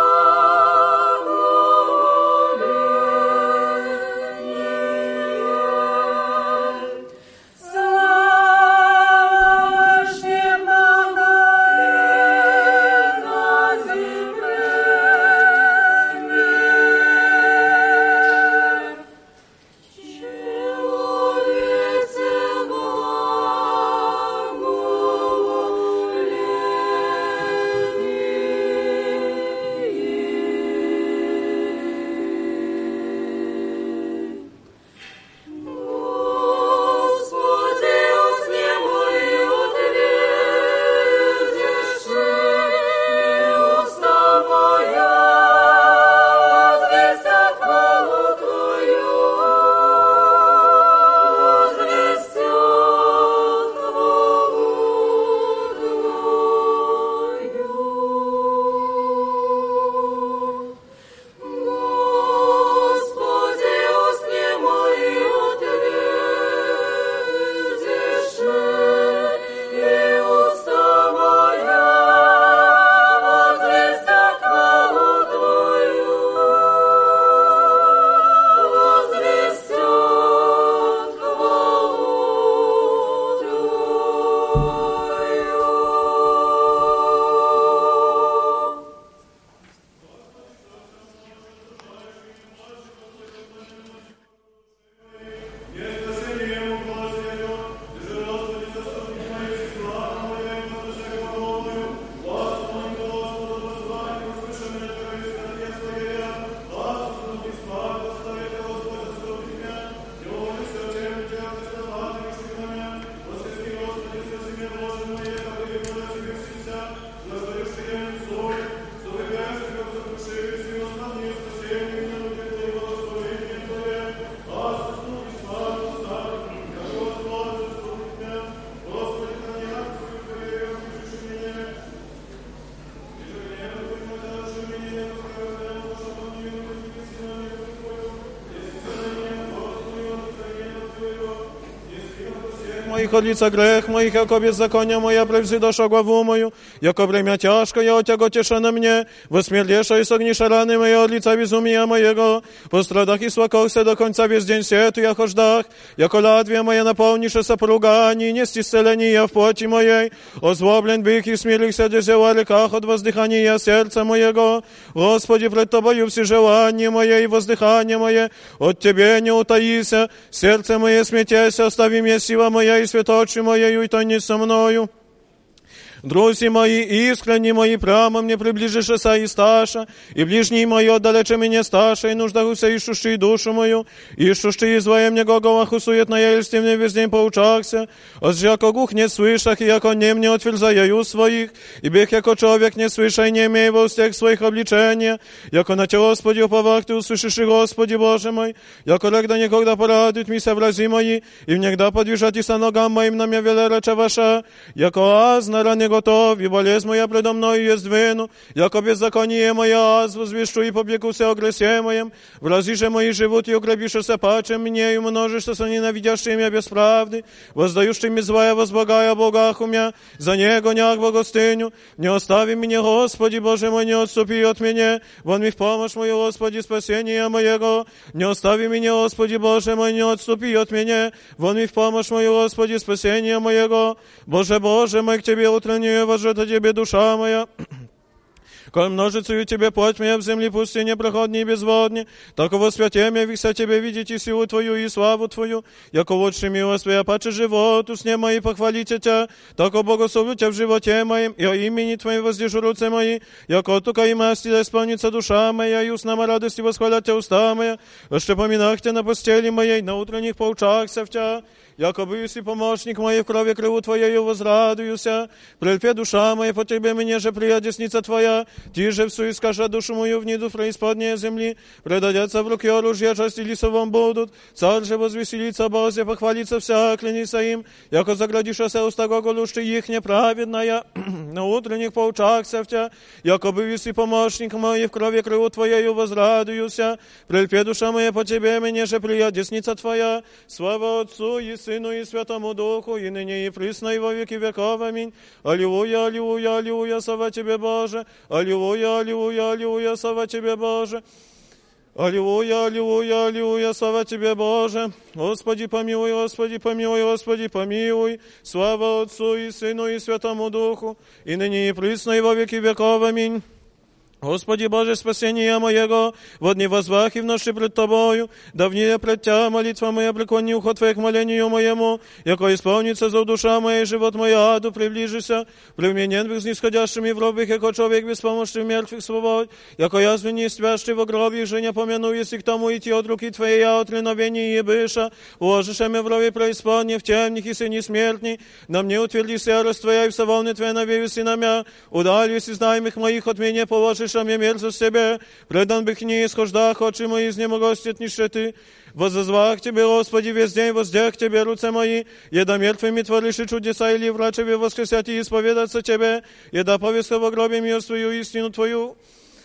благоволение. Слава Вышний Богу и на земле мир, человецким благоволение. моих от лица грех моих, яко беззакония моя превзидоша главу мою, яко бремя тяжкое отяготеша на мне, восмерлеша и согниша раны мои от лица безумия моего, по страдах и свакохся до конца весь день сету я хождах, яко ладвия моя наполниша сопругани, нести исцеления в плоти моей, озлоблен бых и смирихся дезела реках от воздыхания сердца моего, Господи, пред Тобою все желания мои и воздыхание мое, от Тебе не утаися, сердце мое смятеся, остави мне сила моя и святочи моею, и то не со мною. Друзі мої, искренні мої, прямо мне приближишеся и сташа, и ближний мой отдалече меня сташа, и нуждахуся ищущий душу мою, ищущий извое мне гоголаху суетная, и мне весь день поучахся, от яко гух не слышах, и яко не мне отверзаю своих, и бег яко человек не слыша, и не имея во устях своих обличения, яко на Те, Господи, уповах Ты услышишь, и Господи Боже мой, яко регда никогда порадует мися врази мои, и внегда подвижатися ногам моим на меня велереча ваша, яко аз на ране готов, и болезнь моя предо мною есть двину, яко беззаконие моя аз возвещу и побегуся о гресе моем, врази же мои живут и укрепишься пачем мне, и множишься со ненавидящими меня без правды, воздающими злая возблагая Богах у меня, за Него няк богостыню, не остави меня, Господи Боже мой, не отступи от меня, вон ми в помощь мою, Господи, спасения моего, не остави меня, Господи Боже мой, не отступи от меня, вон ми в помощь мою, Господи, спасения моего, Боже, Боже мой, к Тебе утренне вожжет о Тебе душа моя. Коль множицею Тебе плоть моя в земле пустыне проходней и безводне, таково святем я вися Тебе видеть и силу Твою и славу Твою, яко лучше милость Твоя, паче животу с мои похвалите Тя, тако богословлю Тя в животе моем, и о имени Твоем воздержу руцы мои, яко тука и масти да исполнится душа моя, и устнама радости восхвалят Тя уста моя, още поминах Тя на постели моей, на утренних поучахся в Тя, яко быси помощник мой в крови крылу Твоею возрадуюся, прельпе душа моя по Тебе, мне же прия десница Твоя, Ти же всу искаша душу мою в ниду преисподней земли, предадятся в руки оружия, части лисовом будут, царь же возвеселится, Боже, похвалится вся, клянися им, яко заградишься уста глаголущи их неправедная, на утренних поучахся в Тя, яко быси помощник мой в крови крылу Твоею возрадуюся, прельпе душа моя по Тебе, мне же прия десница Твоя, слава Отцу и Сыну и Святому Духу, и ныне и присно и во веки веков. Аминь. Аллилуйя, аллилуйя, аллилуйя, слава Тебе, Боже. Аллилуйя, аллилуйя, аллилуйя, слава Тебе, Боже. Аллилуйя, аллилуйя, аллилуйя, слава Тебе, Боже. Господи, помилуй, Господи, помилуй, Господи, помилуй. Слава Отцу и Сыну и Святому Духу, и ныне и присно и во веки веков. Аминь. Господи Боже, спасения моего, во дни возвах и в ночи пред Тобою, давнее пред Тя молитва моя, преклони ухо Твое к молению моему, яко исполнится за душа моя, живот мой аду приближися, привменен в снисходящими в робых, яко человек беспомощный в мертвых свобод, яко язвени спящий в гробе, же не помяну, если к тому идти от руки Твоей, а от реновения и быша, уложишь меня в робе преисподней, в темних и сыне смертней, на мне утверди серость Твоя, и все волны Твоя навеюсь на мя, удалюсь из знаемых моих от меня положишь, мне мерзость себе, предан бых не исхождах, очи мои изнемогостят нищеты. Возозвах Тебе, Господи, весь день воздех Тебе, руце мои, еда мертвыми творишь и чудеса, или врачеве воскресят и исповедаться Тебе, еда повестка во гробе мир свою, истину Твою.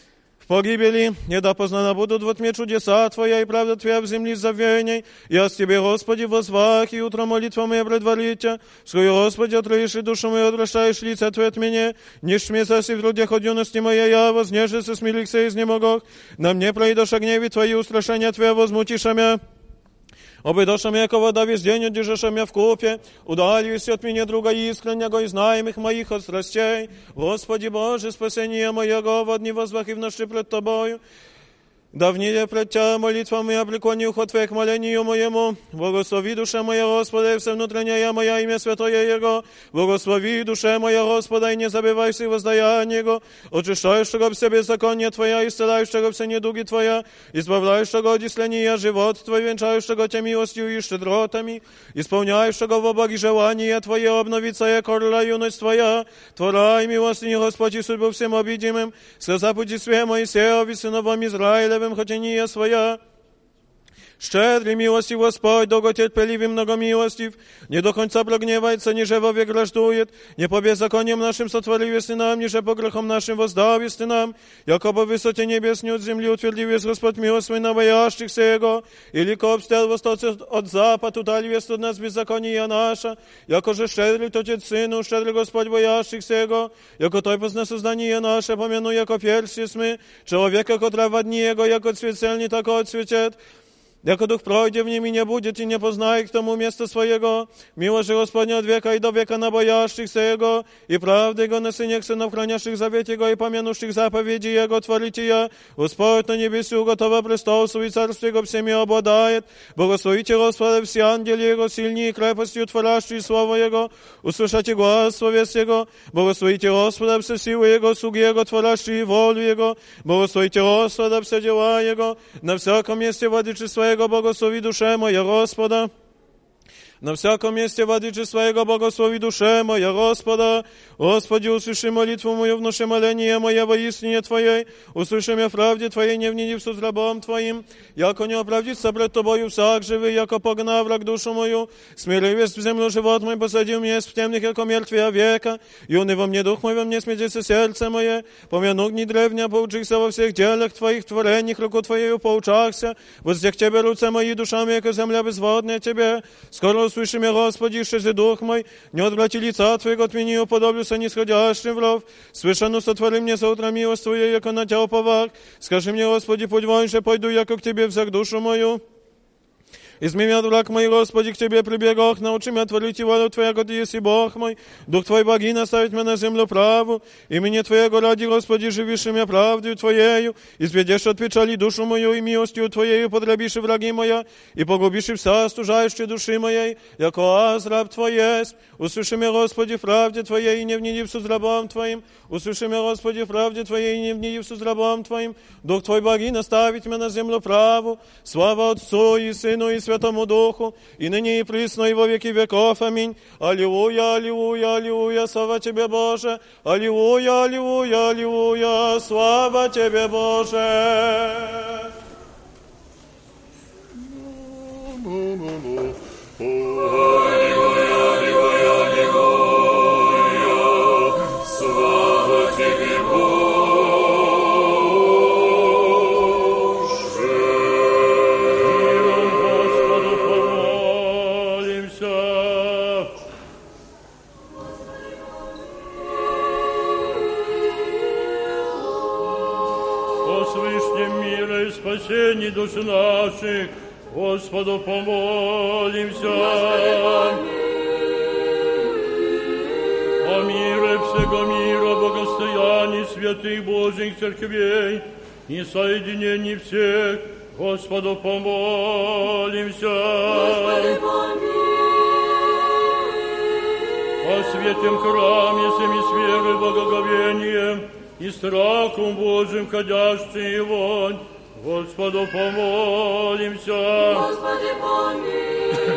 В погибели, еда познана будут во тьме чудеса Твоя и правда Твоя в земли забвеней. Я с Тебе, Господи, возвах, и утром молитва моя предварите. Свою, Господи, отроишь и душу мою, отвращаешь лица Твое от меня. Не шмеся си в трудях от юности моей, я вознежися, смирихся из немогох. На мне пройдешь о гневе Твои, устрашения Твоя возмутиша мя. Обидоша меня, яко вода весь день, удержаша меня в купе, удалюсь от меня друга искреннего и знаемых моих от страстей. Господи Боже, спасение моего, во дни возвах и в ночи пред Тобою. Давнее пред Тя молитва моя, преклони ухо Твое к молению моему. Благослови душа моя, Господа, и все внутреннее моя, имя святое Его. Благослови душа моя, Господа, и не забывайся и воздаяние Его. Очищающего все беззаконие Твоя, исцеляющего все недуги Твоя, избавляющего от исления живот Твой, венчающего Тя милостью и щедротами, исполняющего во благи желания Твое, обновиться яко рла юность Твоя. Творай милостыню, Господь, и судьбу всем обидимым, с запути све Моисея, сыновам Израилевым, хотя не я своя. Щедрый милостив Господь, долготерпелив и многомилостив, не до конца прогневается, ниже вовек враждует, не по беззакониям нашим сотворив, если нам, ниже по грехам нашим воздав, если нам, якобы в высоте небес не от земли утвердив есть Господь милость свой на боящихся Его, или ко обстял восток от запад, удалив есть от нас беззаконие наше, яко же щедрый Отец Сыну, щедрый Господь боящихся Его, яко той позна создание наше, помяну, яко перси мы, человека, котра в дни Его, яко цвет цельный, тако отцветет, яко дух пройде в ним и не будет, и не познает к тому места своего. Мило же Господня от века и до века на боящихся Его, и правда Его на сынях сынов, хранящих завет Его и помянувших заповеди Его, творите я. Господь на небесу готова престол свой, царствие Его всеми обладает. Благословите Господа все ангели Его, сильнее крепостью творящие слово Его. Услышайте глаз словес Его. Благословите Господа все силы Его, слуги Его, творящие волю Его. Благословите Господа все дела Его. На всяком месте владычества Его благослови душе моя Господа. На всяком месте владычества Его благослови душе моя Господа. Господи, услыши молитву мою, внуши моление мое во истине Твоей. Услыши меня в правде Твоей, не внеди в суд рабом Твоим. Яко не оправдится пред Тобою всяк живый, яко погнал враг душу мою. Смиривец в землю живот мой, посадил мне в темных, яко мертвия века. Юный во мне дух мой, во мне смятится сердце мое. Помяну гни древня, поучихся во всех делах Твоих, творениях, руку Твоею поучахся. Воздех Тебе руце мои, душами, яко земля безводная Тебе. Скоро услыши меня, Господи, исчези дух мой, не отврати лица Твоего от меня, уподоблюся нисходящим в ров. Священну сотвори мне за утро милость Твою, яко на Тя уповах. Скажи мне, Господи, путь воньше пойду, яко к Тебе взяк душу мою. Изми меня, враг мой, Господи, к Тебе прибегах, научи меня творить и волю Твоего, Ты еси Бог мой. Дух Твой боги наставить меня на землю праву. Имени Твоего ради, Господи, живишь меня правдою Твоею. Изведешь от печали душу мою и милостью Твоею подрабишь враги моя, и погубишь вся остужающие души моей, яко аз раб Твой есть. Услыши меня, Господи, в правде Твоей, и не внеди в суд рабом Твоим. Услыши меня, Господи, в правде Твоей, и не внеди в суд рабом Твоим. Дух Твой боги наставить меня на землю праву. Слава Отцу и Сыну и Святому Духу, и ныне и присно, и во веки веков. Аминь. Аллилуйя, аллилуйя, аллилуйя, слава Тебе, Боже. Аллилуйя, аллилуйя, аллилуйя, слава Тебе, Боже. Аллилуйя, аллилуйя, аллилуйя, слава Тебе, Боже. Спасение душ наших, Господу помолимся. О мире всего мира, богостоянии святых Божьих церквей и соединении всех, Господу помолимся. О святом храме, всеми с верой, благоговением и страхом Божьим, ходящий его, Господу помолимся. Господи, помилуй.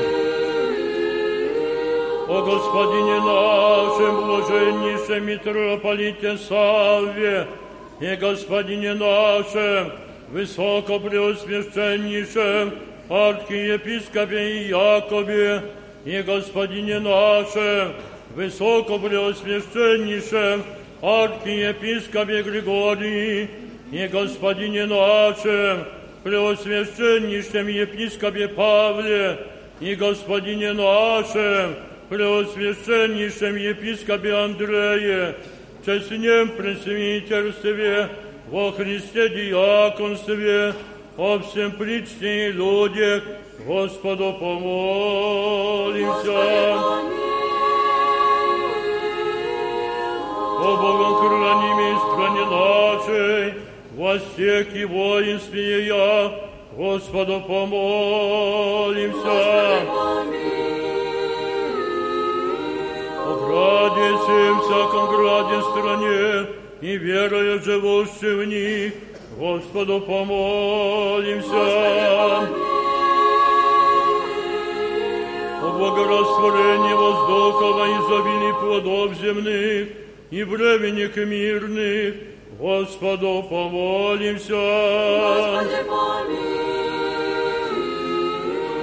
О Господине нашем, блаженнейшем митрополите Савве, и Господине нашем, высокопреосвященнейшем архиепископе Иакове, и Господине нашем, высокопреосвященнейшем архиепископе Григории, и Господине нашем, преосвященнейшем епископе Павле, и Господине нашем, преосвященнейшем епископе Андрее, честнем пресвитерстве, во Христе диаконстве, о всем причте и людях, Господу помолимся. О Богом хранимой стране нашей, властях и воинстве я, Господу помолимся. О граде всем, всяком граде стране, и верою живущей в них, Господу помолимся. О благорастворении воздуха, изобилии плодов земных, и временных мирных, Господу помолимся. Господи, помилуй.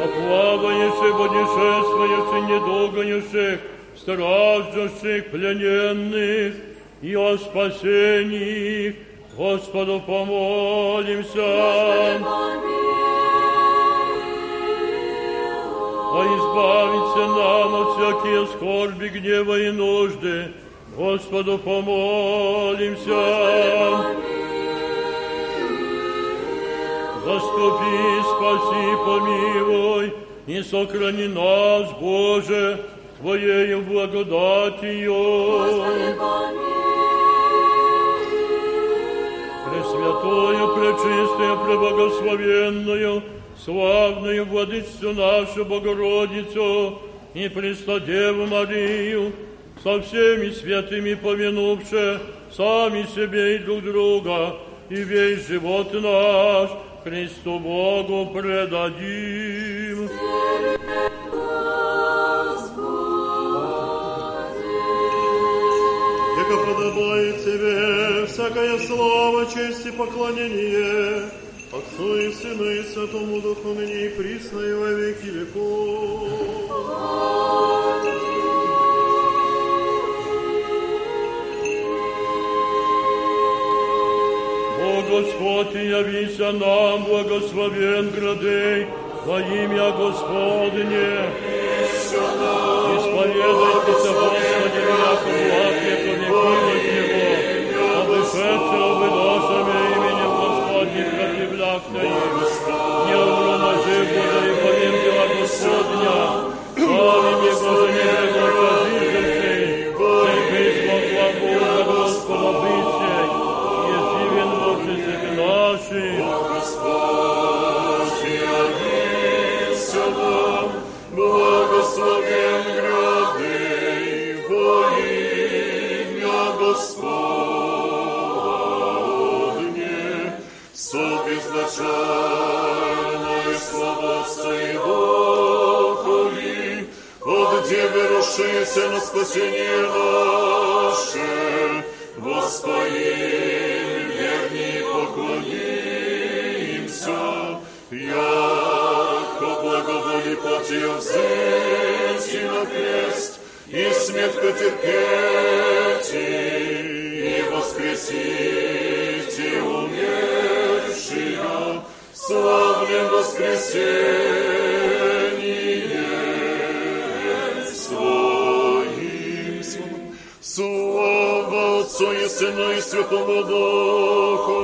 плавающих, путешествующих, недугающих, страждущих, плененных, и о спасении их, Господу помолимся. А избавиться нам от всякие скорби, гнева и нужды, Господу помолимся. Заступи, спаси, помилуй, и сохрани нас, Боже, Твоею благодатью. Пресвятую, пречистую, преблагословенную, славную Владычицу нашу Богородицу и Престодеву Марию, со всеми святыми помянувши сами себе и друг друга, и весь живот наш Христу Богу предадим. Яко подобает Тебе всякая слава, честь и поклонение Отцу и Сыну и Святому Духу, ныне и присно и во веки веков. Господь, явися нам, благословен градей, во имя Господне. Исповедайтесь, Господи, яко благ, яко невинных Его, обышедшего бы душами именем Господне противляхся им. Не умроножи, Боже, и помим дела Господня, славим Его за небего жизненный, церковь смогла Бога Господа быстрей, и живен Боже себе наши. Господи, явися нам, благословен градей, во имя Господне, сок изначальное слава Отца и Духови, от Девы рушися на спасение наше, воспоим верни поклонимся, яко благоволи плотью взойти на крест, и смерть потерпеть, и воскресите умершие, славным воскресение своим. Слава Отцу и Сыну и Святому Духу,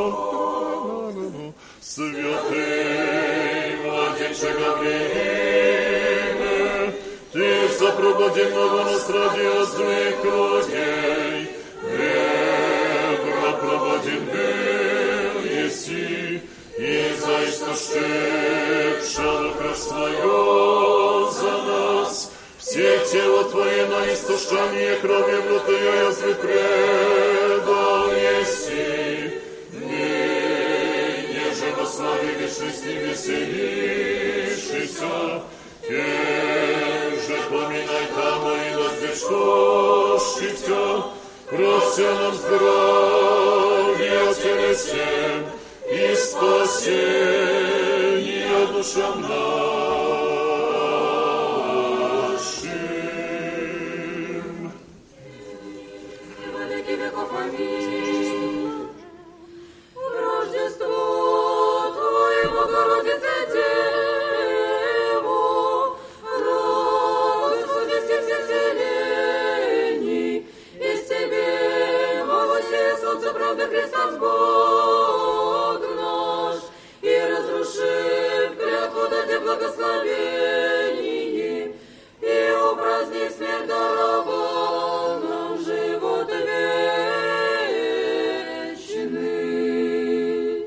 святый младенче Гаврииле, ты запробуденного нас ради от злых людей, ребра пробуден был еси, и за истощившего кровь свое за нас, все тело Твое на истощение крови блатую язвы предал еси, ныне же во славе вечности веселишься, тем же поминай там и воздвижущихся, прося нам здоровья телесем и спасения душам нашим. Во веки веков, аминь. Рождество Твое, Богородице, Деву, Господи, все вселенной, из Тебе, Богосе, солнце правды, Христос Бог наш, и разрушив клятву, даде благословение, и упразднив смерть, даровал нам живот вечный.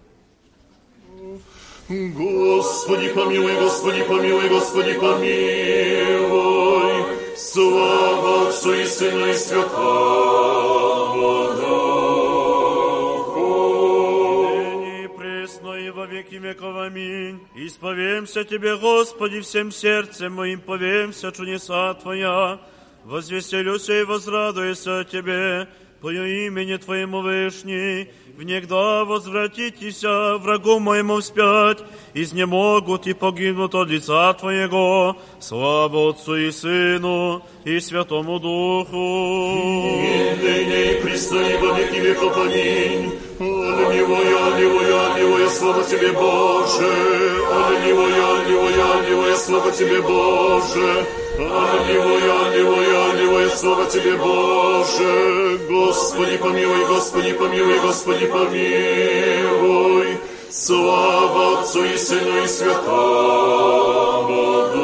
Господи, помилуй, Господи, помилуй, Господи, помилуй. Слава Отцу и Сыну и Святому Духу. Ныне и пресно и во веки веков, аминь. Исповемся Тебе, Господи, всем сердцем моим, повемся чудеса Твоя. Возвеселюся и возрадуюся Тебе, Твое имени Твоему вышний, внегда возвратитеся врагу моему вспять, изнемогут и погибнут от лица Твоего. Слава Отцу и Сыну и Святому Духу. И ныне и присно и во веки веков. Аминь. Аллилуйя, аллилуйя, аллилуйя, слава Тебе, Боже. Аллилуйя, аллилуйя, аллилуйя, слава Тебе, Боже. Аллилуйя, аллилуйя, аллилуйя, слава Тебе, Боже. Господи помилуй, Господи помилуй, Господи помилуй. Слава Отцу и Сыну и Святому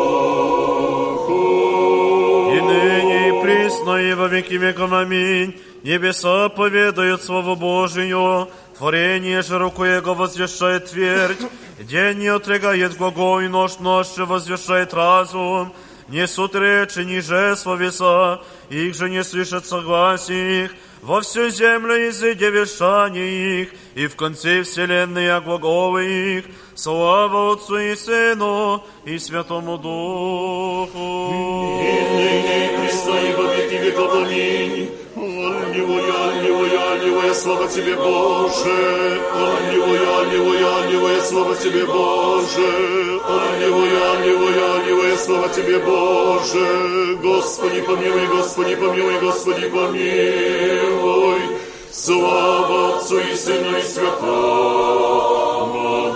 Духу. И ныне и присно и во веки веков. Аминь. Небеса поведают славу Божию, творение же руку Его возвещает твердь, день не отрегает глагол, и ночь ночью возвещает разум. Несут речи ниже словеса, их же не слышат согласия их, во всю землю изыдя вещание их, и в конце вселенной глаголы их. Слава Отцу и Сыну и Святому Духу. И ныне и присно и во веки веков. Аминь. Аллилуйя, аллилуйя, аллилуйя, слава Тебе, Боже. Аллилуйя, аллилуйя, аллилуйя, слава Тебе, Боже. Аллилуйя, аллилуйя, аллилуйя, слава Тебе, Боже. Господи помилуй, Господи помилуй, Господи помилуй. Слава Отцу и Сыну и Святому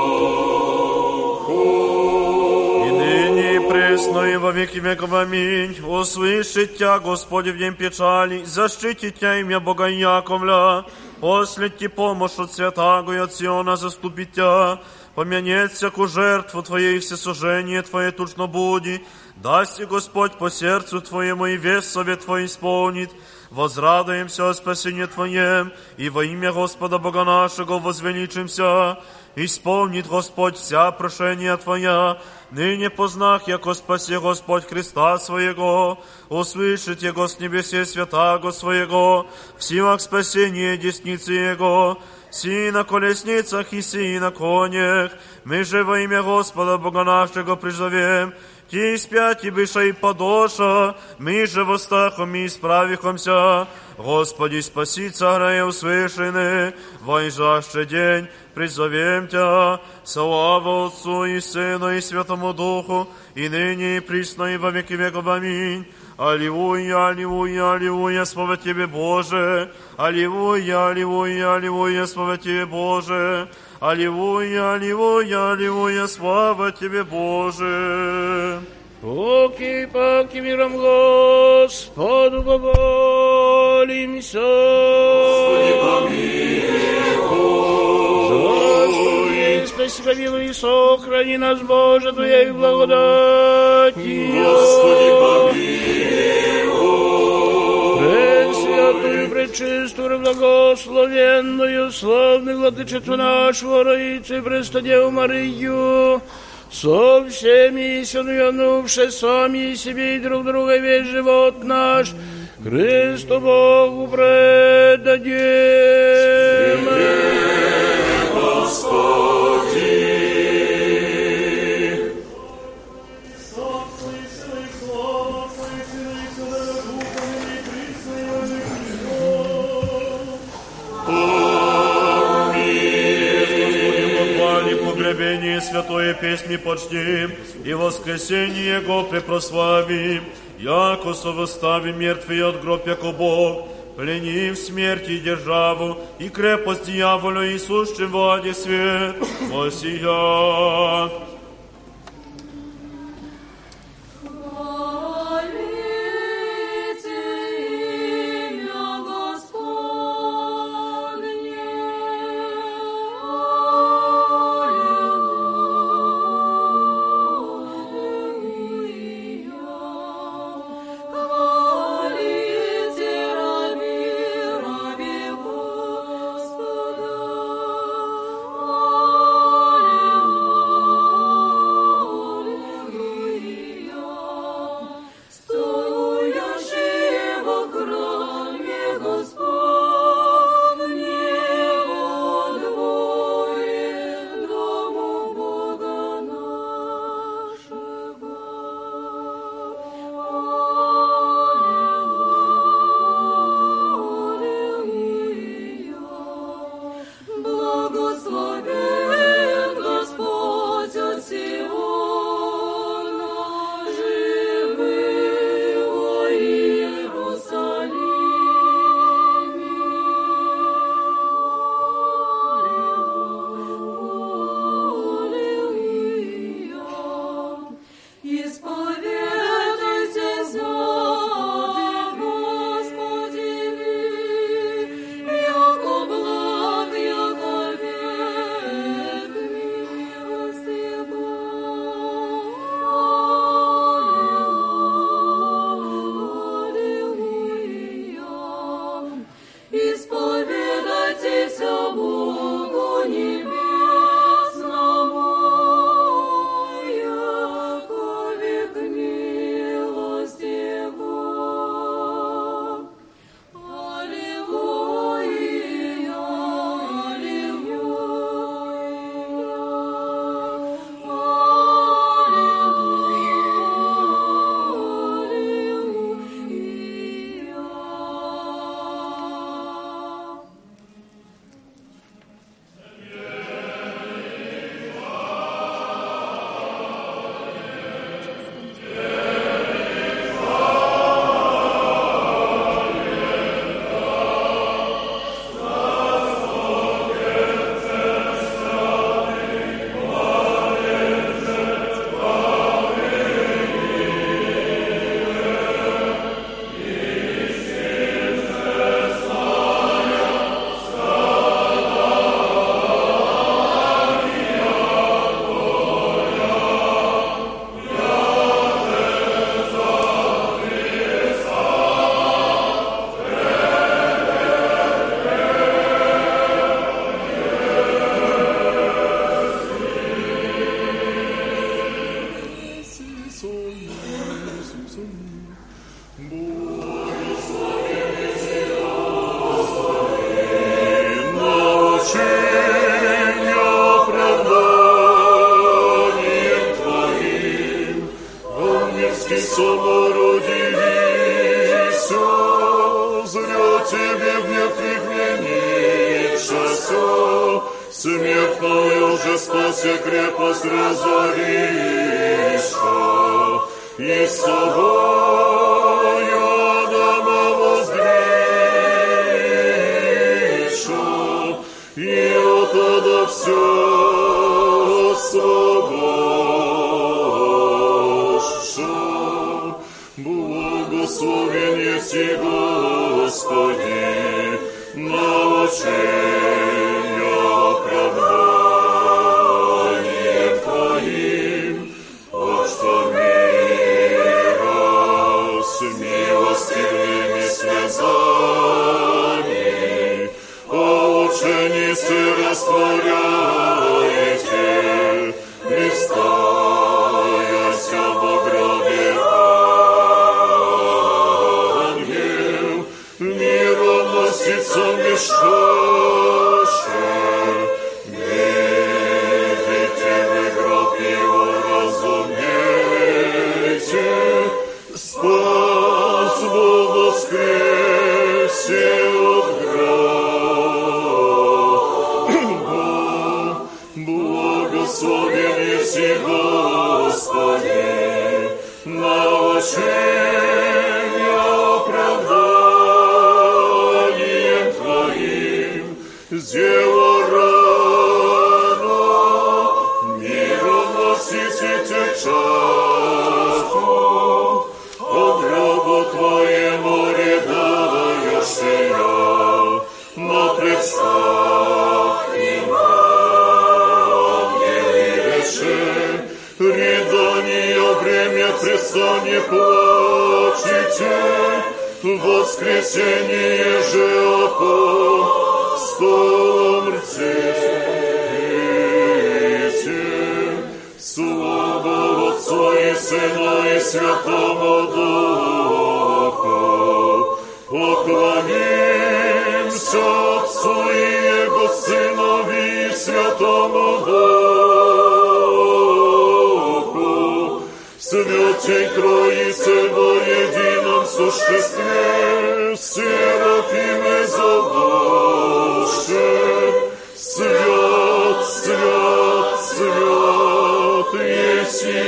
Духу. И ныне и пресно и во веки веков. Аминь. Услышит Тя, Господи, в день печали, защитит Тя имя Бога Яковля, послет Ти помощь от святаго и от Сиона заступит Тя, помянет всякую жертву Твоей, всесожжение Твое тучно буди, даст и Господь по сердцу Твоему и весь совет Твой исполнит. Возрадуемся о спасении Твоем, и во имя Господа Бога нашего возвеличимся. Исполнит Господь вся прошения Твоя, ныне познах, яко спаси Господь Христа Своего, услышит Его с небесе святаго Своего, в силах спасения десницы Его, си на колесницах и си на конях. Мы же во имя Господа Бога нашего призовем, Ти спять и быша и подоша, мы же восстахом и исправихомся. Господи, спаси царя и услышаны, войжаще день призовем Тя. Слава Отцу и Сыну и Святому Духу, и ныне и присно и во веки веков. Аминь. Аллилуйя, аллилуйя, аллилуйя, слава Тебе, Боже. Аллилуйя, аллилуйя, аллилуйя, слава Тебе, Боже. Аллилуйя, аллилуйя, аллилуйя, слава Тебе, Боже. Поки, поки миром Господу помолимся. Господи, помилуй. Спаси, помилуй и сохрани нас, Боже, Твоей благодати. Господи, помилуй. Пресвятую, пречистую, благословенную, славную владычицу нашу, Роицу и Престодеву Марию, со всеми сенуянувши сами себе и друг друга весь живот наш, Христу Богу предадим. Господи. Погребение святое песни почтим, и воскресение Его препрославим, яко совоставим мертвые от гроб, яко Бог, пленив смерть и державу, и крепость дьяволу, и сущим в аде свет, воссият. Господа, Смертную же спася крепость разориша, и с собою Адама воздвиша, и отода все освобожша. Благословен еси, Господи, научения оправданием Твоим, от что мира с милостивыми слезами, а ученицы растворяете, листаяся в гробе ангел, миром носится мешащий. Видите вы гроб его, разумеете, спас Бог воскресе от гроба. Благословен еси, Господи, научения оправданием Твоим, сделал рано, миром носите течаху, о гробу Твоему редаешься я, но представь им ангели речи, ридание время престане плачете, воскресение же апостолом рците. Слава Отцу и Сына и Святому Духу, поклонимся Отцу и Его Сынові и Святому Духу, Святей Троице во едином существе, Серафимы зовущи, свят, свят, свят, еси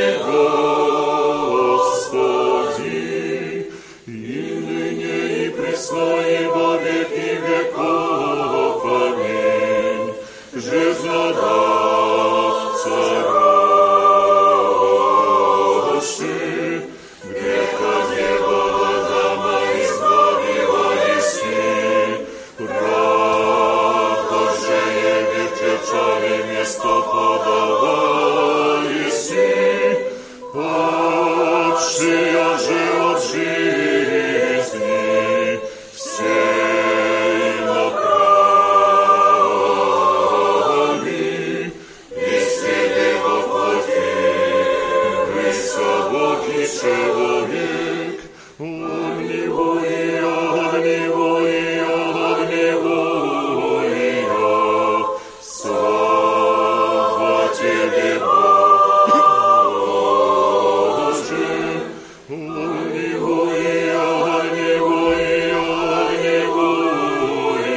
Господи, и ныне и пресно и во веки веков. Аминь. Жизнодавца рощи, греха неба Адама избавила еси, раб Божие вечерчаве место подавай еси, падшия же от жизни всей направи, и себе во плоти высокий человек, огневой, огневой, огневой, слава Тебе, Боже, огневой, огневой, огневой,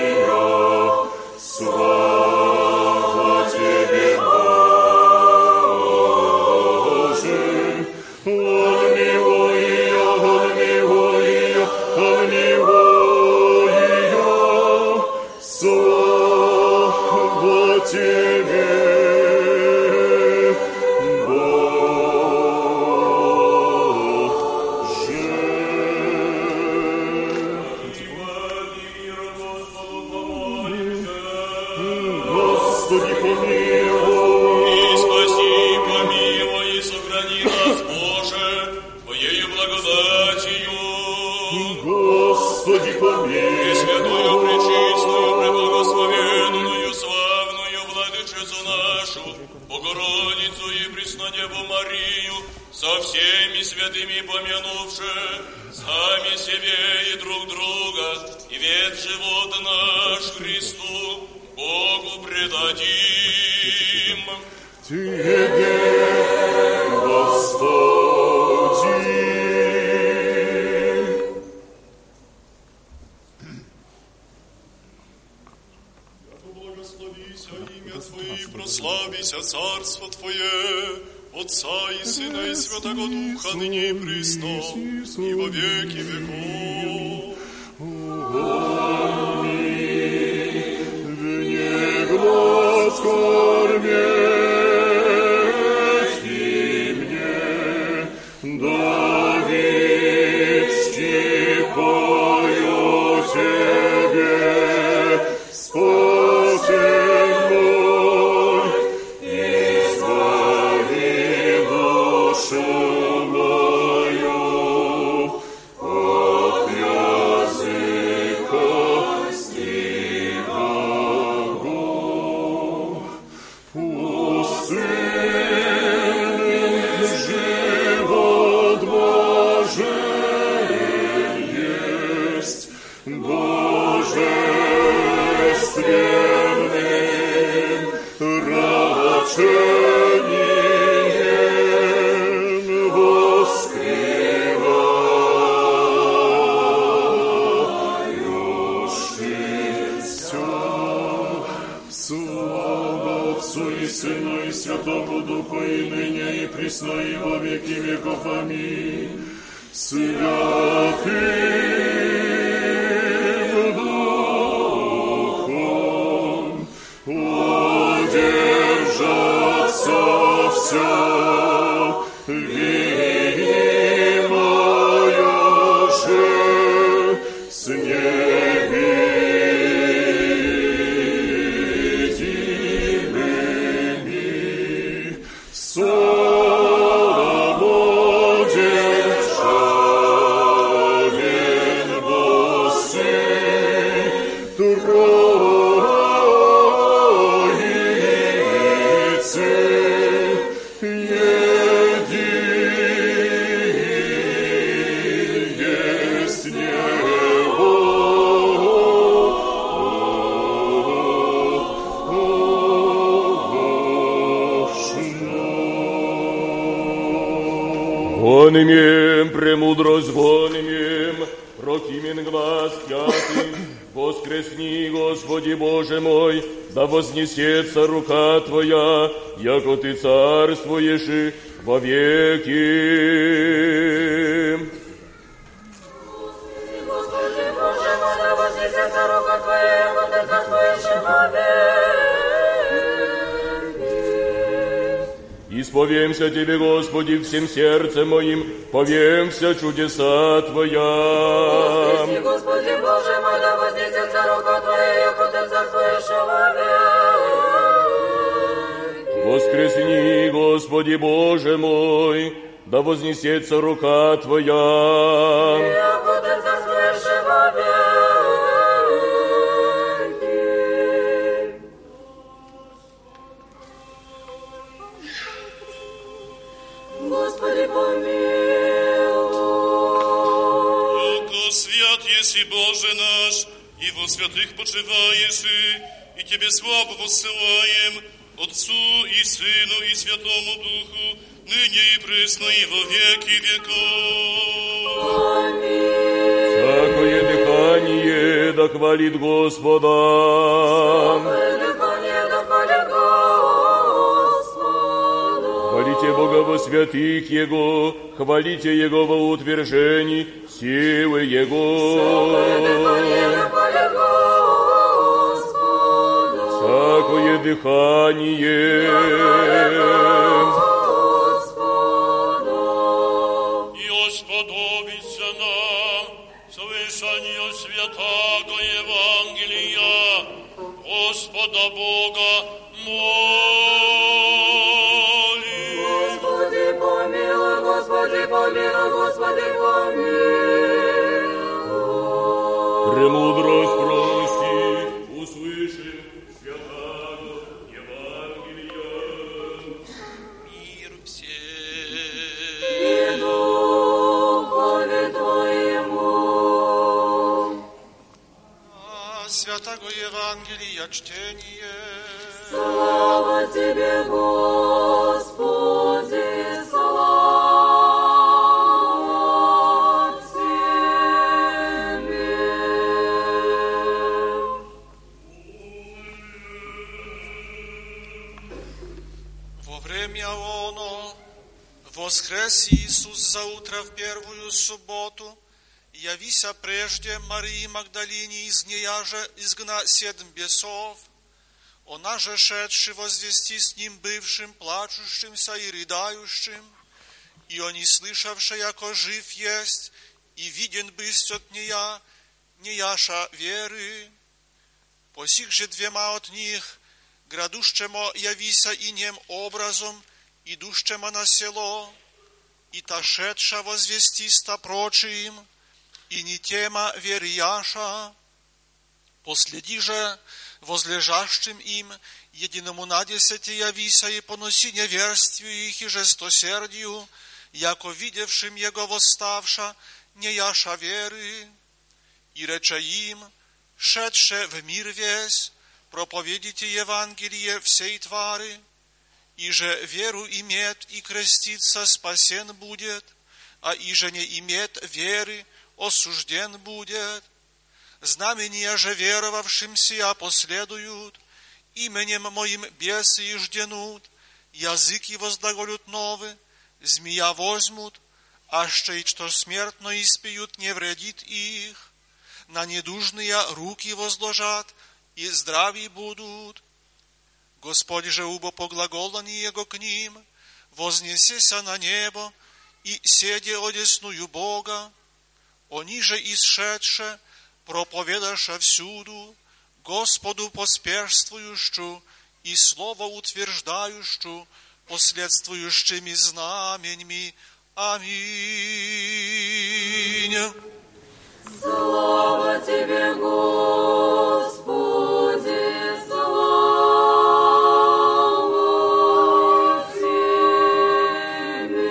слава Тебе, Боже, огневой, огневой, огневой, слава Тебе, Господи, помилуй. И спаси, помилуй, и сохрани нас, Боже, Твоею благодатью. Господи, помилуй. И святую, пречистую, преблагословенную, славную владычицу нашу, Богородицу и Преснодеву Марию, со всеми святыми помянувши, сами себе и друг друга, и весь живот наш Христу, Богу предадим. Тебе, Господи. Благословен Благословися имя Твое, и прославися царство Твое, Отца и Сына и Святого Духа, ныне и присно, и во веки веков. Аминь. Вне глаз кормить и мне, Давид стихою Тебе, Спасен мой, избави душу мою от языка стихов. Пустынным живот блажен есть, божественным рачением воспевающийся. Слава Отцу и Сыну и Святому Духу, и ныне, и присно, и во веки веков. Аминь. Святым Духом удержаться все видимое же с невидимыми. Свободен шавен босы Троицы, един есть Вон имеем премудрость, вон имеем, прокимен глаз пятый, воскресни, Господи Боже мой, да вознесется рука Твоя, яко Ты царствуешь во веки. Господи Боже мой, да вознесется рука Твоя, яко Ты царствуешь во веки. Исповемся Тебе, Господи, всем сердцем моим, повемся чудеса Твоя. Воскресни, Господи Боже мой, да вознесется рука Твоя, яко Ты царствуешь во веки. Воскресни, Господи Боже мой, да вознесется рука Твоя. Яко Ты царствуешь во веки. Господи, помилуй. Яко свят еси Боже наш, и во святых почиваешь, и Тебе славу воссылаем, Отцу и Сыну и Святому Духу, ныне и пресно и во веки веков. Аминь. Всякое дыхание да хвалит Господа. Всякое дыхание да хвалит Господа. Хвалите Бога во святых Его, хвалите Его во утверждении силы Его. Всякое дыхание да хвалит Господа. Всякое дыхание И Господовится нам слышание святаго Евангелия, Господа Бога молим. Господи, помилуй, Господи, помилуй, Господи, помилуй. премудрость проси, услышим святаго Евангелия. Мир всем. И Духове Твоему. Святаго Евангелия чтение. Слава Тебе, Господи, слава Тебе. время оно воскрес Иисус за утро в первую субботу, явися прежде Марии Магдалине из нея же изгна седм бесов. Она же шедши возвести с ним бывшим, плачущимся и рыдающим, и они слышавши, яко жив есть, и виден бысть от нея, не яша веры. По сих же двема от них, градущему явися и нем образом, идущему на село, и та шедша возвести ста прочим, и не тема веры яша. Последи же возлежащим им, единому на десяти явися и поноси неверствию их и жестосердию, яко видевшим его восставша, не яша веры. И рече им, шедше в мир весь, проповедите Евангелие всей твари, и же веру имет и креститься спасен будет, а и же не имет веры, осужден будет. Знамения же веровавшим сия последуют, именем моим бесы и жденут, языки воздогорют новы, змея возьмут, аще и что смертно испьют, не вредит их. На недужные руки возложат, и здрави будут. Господь же убо по глаголании Его к ним, вознесеся на небо, и седе одесную Бога. Они же исшедше, проповедаша всюду, Господу поспешствующую и слово утверждающую, последствующими знаменьми. Аминь. Слава Тебе, Господи, слава Тебе.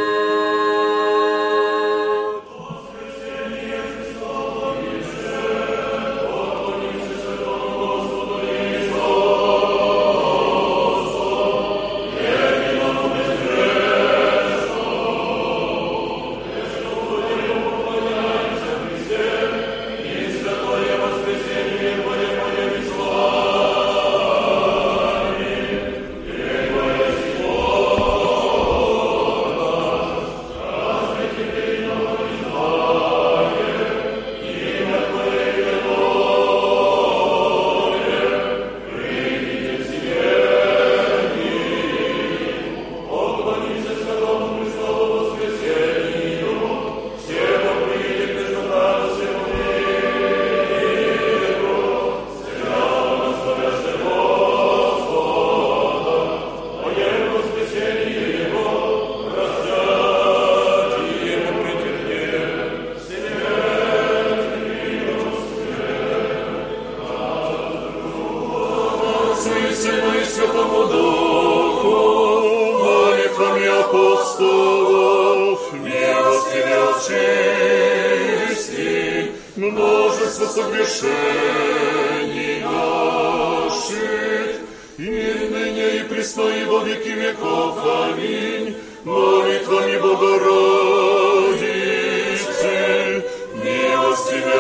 апостолов, милости очисти, множество согрешений наших, и ныне и присно и во веки веков. Аминь. Молитвами Богородицы, милостиве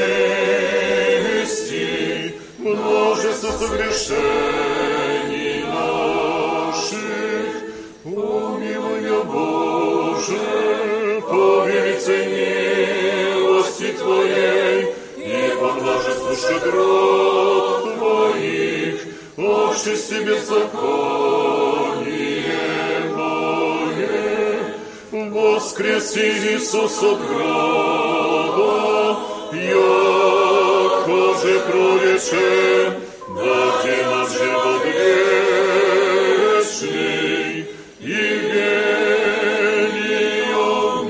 очисти, множество согрешений наших. Помилуй, Боже, по великой милости Твоей и по множеству щедрот Твоих, очисти беззаконие мое. Воскреси Иисус от гроба, яко же прорече, даде нам живот вечный, Евгением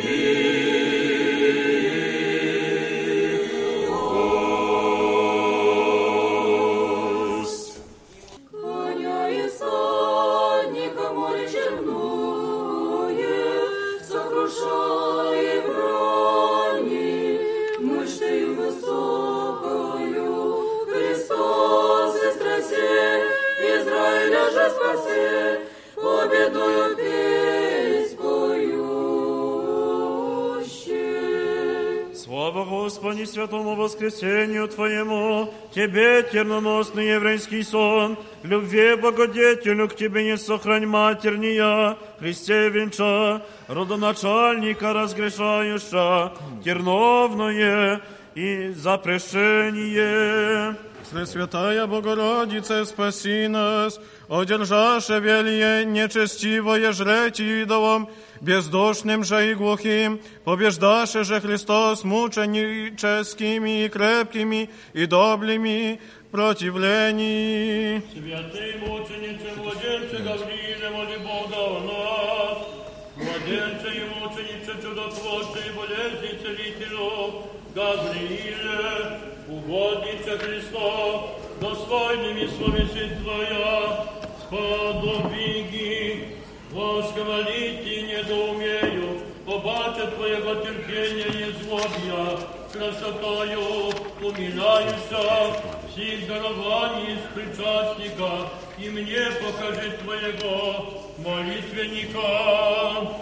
милость. Коня и всадника море черное, сокрушай брани, мощною высокою, Христос и страсе, Израиля же спаси, победную песнь поющий. Слава Господу! Господи, святому воскресению Твоему, Тебе, терноносный еврейский сон, к любви благодетелю к Тебе не сохрань матерния, Христе венча, родоначальника разгрешающа, терновное и запрещение. Пресвятая Богородице, спаси нас, одержаше велье нечестивое жреть идолам, бездушным же и глухим, побеждаше же Христос мученическими и крепкими и доблими противлений. Святый мученице, младенце Гаврииле, моли Бога о нас, младенце и мученице, чудотворце и болезни целителю, Гаврииле, угоднице Христа, достойными словеси Твоя, сподобиги, восхвалите недоумею, побача Твоего терпения и злобья, красотою умиляюся, всех дарований из причастника, и мне покажи Твоего молитвенника.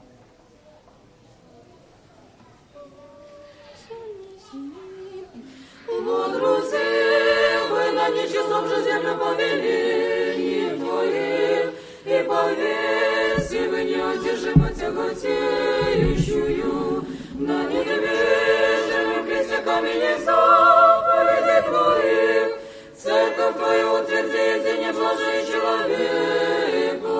Водрузил вы на нечестном же землю повелением Твоим, и повеси вы неудержимо тяготеющую, на недвижимом кресте камени заповеди Твоих, церковь Твою утвердите, неблажный человеку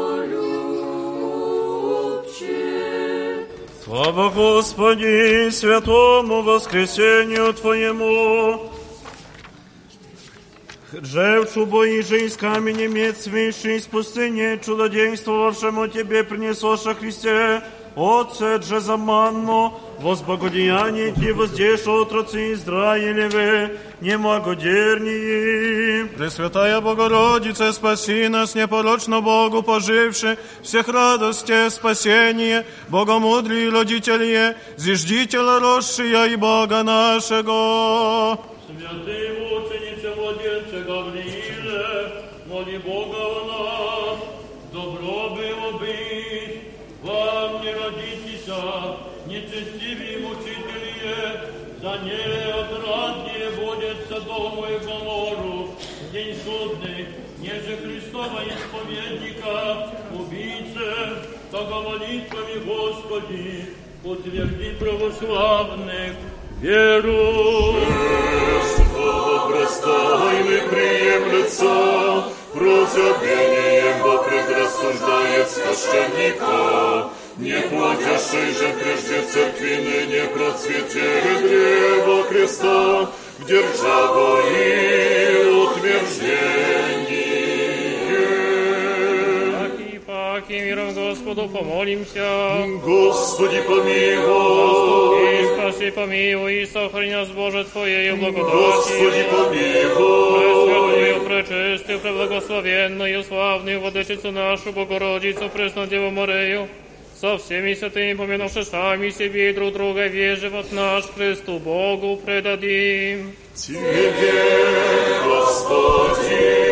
любче. Слава Господи, святому воскресению Твоему! Жевчу боиже из камени меч свыше из пустыни, чудодействовавшему Тебе принесоша Христе, Отце же за манну, возблагодеяние воздейша отроцы Израилевы, немагодернии. Пресвятая Богородице, спаси нас, непорочно Богу поживши, всех радости спасение, Богомудрие родителье, зиждителя росшия и Бога нашего. Святый мученице, младенце Гаврииле, моли Бога о нас, добро было быть, вам не родитеся, нечестивые мучителие, за неотраднее будет Содому и Гомору, день судный, неже Христова исповедника, убийце, того молитвами Господи, утверди православных веру. Слово простойны приемлется, прозябением во предрассуждает священника, не плодящий же прежде в церкви ныне процветет древо креста, в державу и утверждение. Паки, паки, миром Господу помолимся. Господи, помилуй. Господи, спаси, помилуй, и сохрани нас, Боже, Твоею благодатью. Господи, помилуй. Пресвятую, пречистую, преблагословенную, славную Владычицу нашу, Богородицу, Преснодеву Марию, со всеми святыми, помянувши сами себе и друг друга, весь живот наш Христу Богу предадим. Тебе, Господи.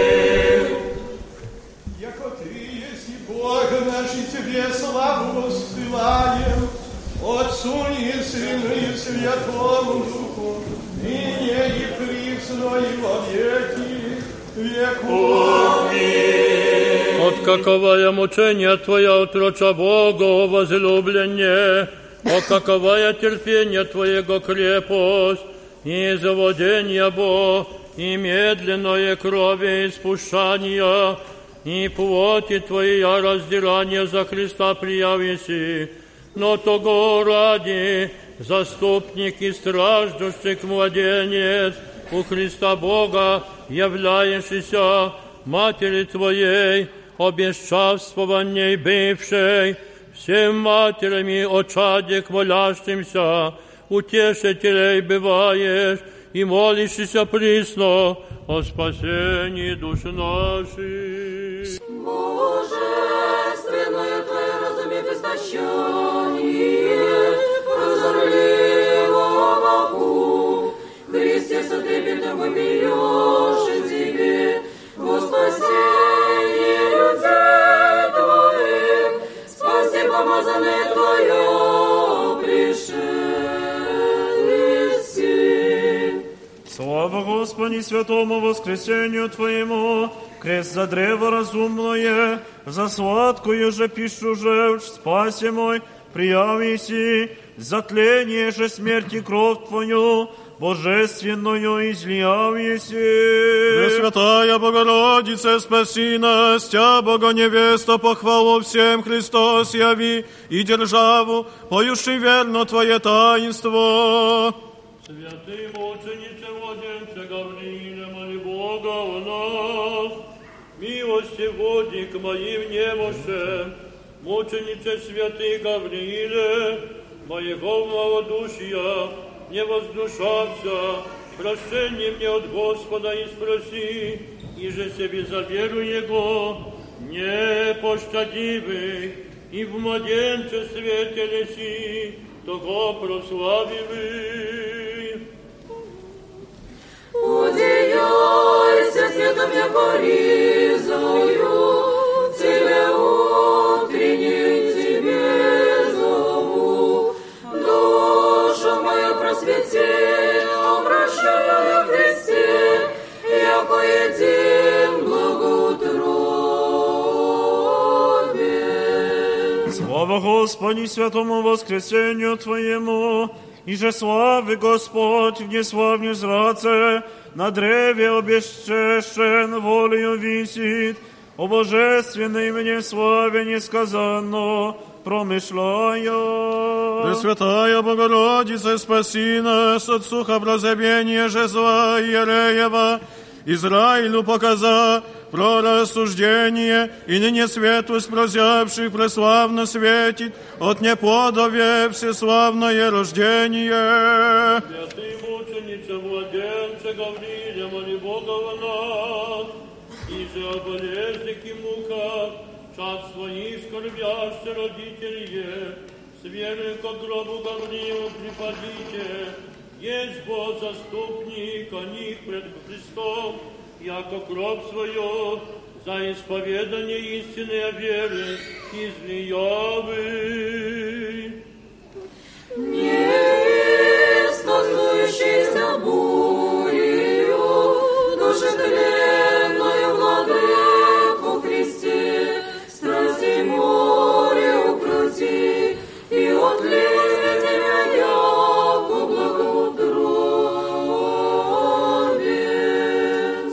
Яко Ты есть Бог наш, и Тебе славу воссылаем, Отцу и Сыну и Святому Духу, ныне и присно и во веки веков. Аминь. От каковое мучение Твоя, отроча Богу, возлюбленне, от каковое терпение Твоего крепость, и заводение Бо, и медленное крови испушания, и плоти Твоя раздирание за Христа приявиси, но того ради заступник и страждущий младенец у Христа Бога, являющийся Матери Твоей, обесчавствованней бывшей, всем матерями очадек молящимся, утешителей бываешь и молишься присно о спасении душ наших. Божественное Твое разумев истощение, прозорливого Богу, Христе сотрепетом вопиешь и Тебе, во спасение людей Твоих, спаси помазанное Твое пришельцы. Господи, святому воскресению Твоему, крест за древо разумное, за сладкую же пищу жевч, спаси мой, приявиси, за тление же смерти кровь Твою, божественную излияв-еси. Пресвятая Богородица, спаси нас, Тя, Бога невеста, похвалу всем Христос яви и державу, поющий верно Твое таинство. Святый мученице, младенце Гаврииле, моли Бога у нас, милости водник моим немощем, мученице святый Гаврииле, моего малодушия, не воздушався, прощение мне от Господа и спроси, и же себе за веру Его, не пощадивый, и в младенчестве телеси, того прославивый. Удеяйся светом яко ризою, Тебе утренней Тебе зову, душу мою просвети, обращенную в Христе, яко един благоутробен. Слава Господи, святому воскресению Твоему, и же славы Господь в неславне зраце, на древе обесчещен волею висит, о божественной мне славе несказанно промышляя. Пресвятая Богородица, спаси нас от сухообразовения же зла Иереева, Израилю показа про рассуждение, и ныне светлость прозявших преславно светит от неподове всеславное рождение. Святый мученице, младенце Гаврииле, моли Бога во нас, и же о болезнях и муках, час своих скорбяще родители, с верой ко гробу Гавриилу припадите, есть Бог заступник о них пред Христом, яко кровь свою за исповедание истинной веры излиявы. Не сказующийся бурею, души тленною владыку Христе, страсти море укрути, и отлезни тебя яко благоутробен.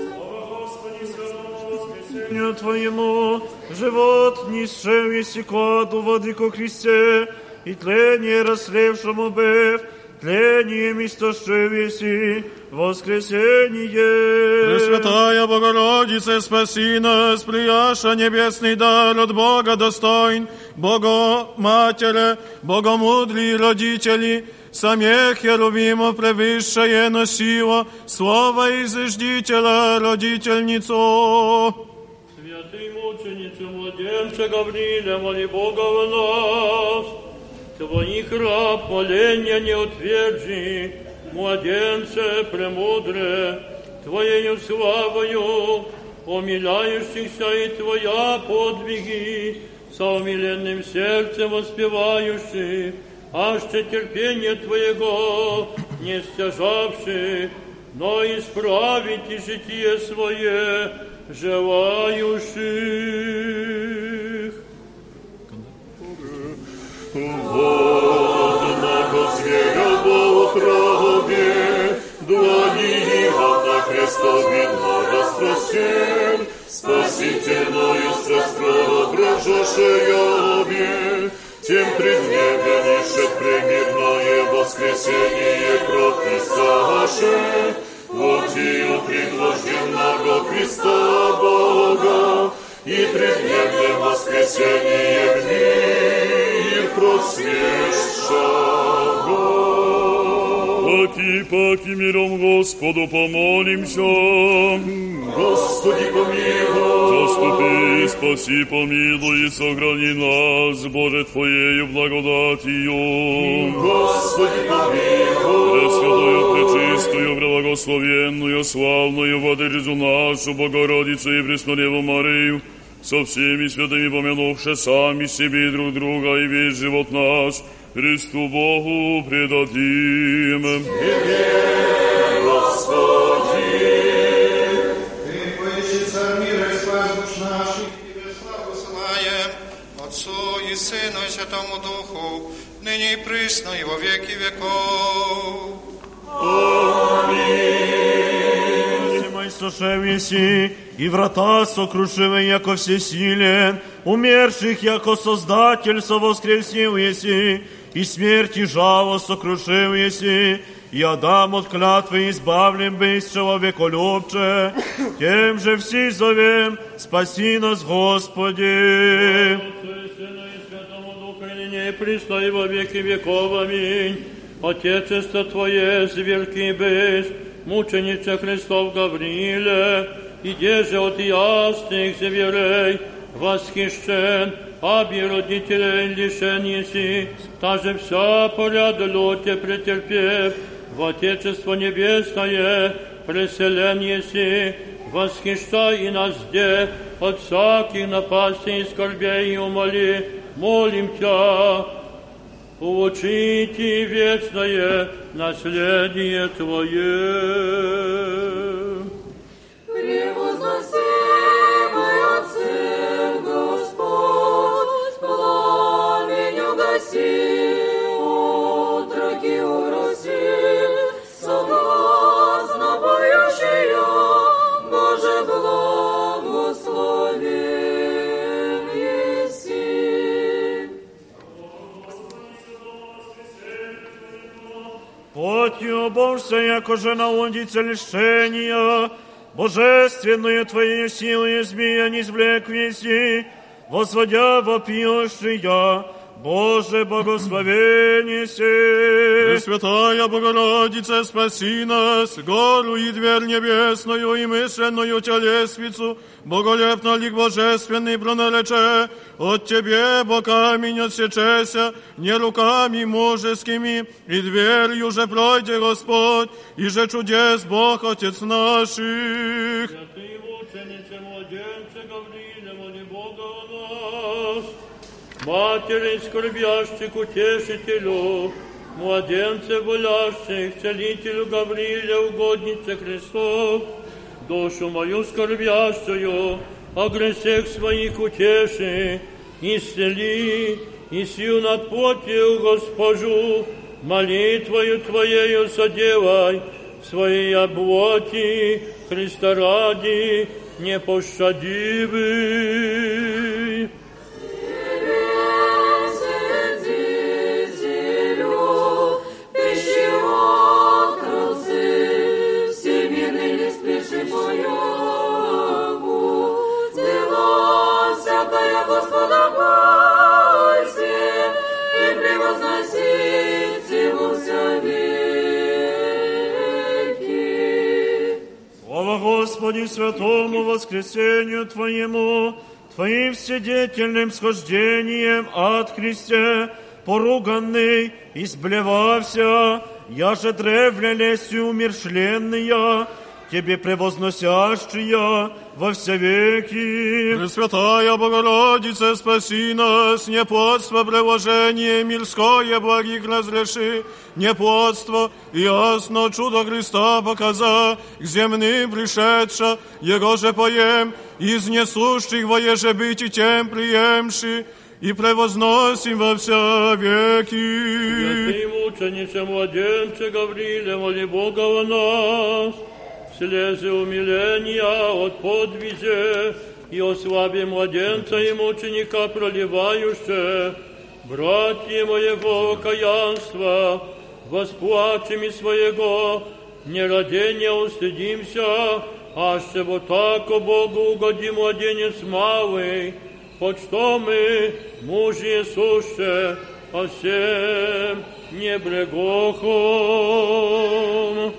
Твоему, живот нисшев еси кладу владыку Христе, и тление расслевшему быв, тлением истощив еси воскресение. Пресвятая Богородица, спаси нас, прияша небесный дар от Бога достоин, Бога Матере, Богомудрые родители, самих Херувимов превысшее носило, слово изыждителя родительницу. Святый мученице, младенце Гаврииле, моли Бога в нас, Твоих раб моления не отверджи, младенце премудре, Твоею славою, умиляющихся и Твоя подвиги, со умиленным сердцем воспевающих, аще терпение Твоего не стяжавших, но исправить и житие свое желающих. Вот нако зверя во утробе, длани его на крестовидно распростер, спасительною страстроображашеями, тем преднебенише премирное воскресение прописаше, вот и у предложенного Христа Бога, и преднебное воскресение в мир просвещаго. Паки, паки, миром Господу помолимся. Господи, помилуй. Заступи, спаси, помилуй и сохрани нас, Боже, Твоею благодатью. Господи, помилуй. Пресвятую, пречистую, преблагословенную, славную Владычицу нашу, Богородицу и Преснодеву Марию, со всеми святыми помянувши сами себе и друг друга, и весь живот наш Христу Богу предадим. Тебе, Господи. Господи. Ты поищи царь мира и спас душ наших, Тебе славу славим, Отцу и Сыну и Святому Духу, ныне и присно и во веки веков. Аминь. Мой сошев еси, и врата сокрушивы, яко всесилен, умерших, яко Создатель, совоскресил еси, и смерти жало сокрушил еси, и Адам от клятвы избавлен быть человеколюбче, тем же все зовем, спаси нас, Господи. И присно и во веки веков. Аминь. Отечество Твое, зверки быш, мученице Христов Гаврииле, иде же от ясных зверей, восхищен, аби родителей лишен еси, даже вся поряд лоте претерпев, в Отечество Небесное преселен еси, восхищай и нас где, от всяких напастей и скорбей и умоли, молим Тя, учите вечное наследие Твое. Превозносимый Отцем Господь, пламень угаси, отроки уроси, согласно поющие, Боже благословен еси. Потью Божься, яко же наудица лишения, божественную Твою силу змея не извлек веси, возводя вопиющая, Боже, благословение се. Пресвятая Богородица, спаси нас, гору и дверь небесную и мысленную телесвицу, боголепно лик божественный пронарече, от Тебе, бо камень отсечеся, не руками мужескими, и дверью же пройде Господь, и же чудес Бог Отец наших. Святый мученице, младенце Гаврииле, моли Бога о нас. Матери скорбящих, утешителю, младенце болящих, целителю Гаврииле, угоднице Христов, душу мою скорбящую, о грехах своих утеши, исцели, и сию над плотью Госпожу, молитвою Твоею соделай, своей оплоти Христа ради непощадивый. Господа бойся и превозносите Его вся веки. Слава Господи святому воскресению Твоему, Твоим вседетельным схождением от Христе, поруганный, изблевався, я же древле лесью умершленная, Тебе превозносящая во все веки. Пресвятая Богородица, спаси нас, неплодство, приложение мирское благих разреши, неплодство, ясно чудо Христа показа, к земным пришедша, Его же поем, из несущих воеже быть и тем приемши, и превозносим во все веки. Святый мученице, младенце Гаврииле, моли Бога о нас. Слезы умиления от подвизе и о славе младенца и мученика проливающе, братья моего окаянства, восплачем из своего нерадения устыдимся, аще вот так о Богу угоди младенец малый, под что мы, мужи суще, о всем небрегохом.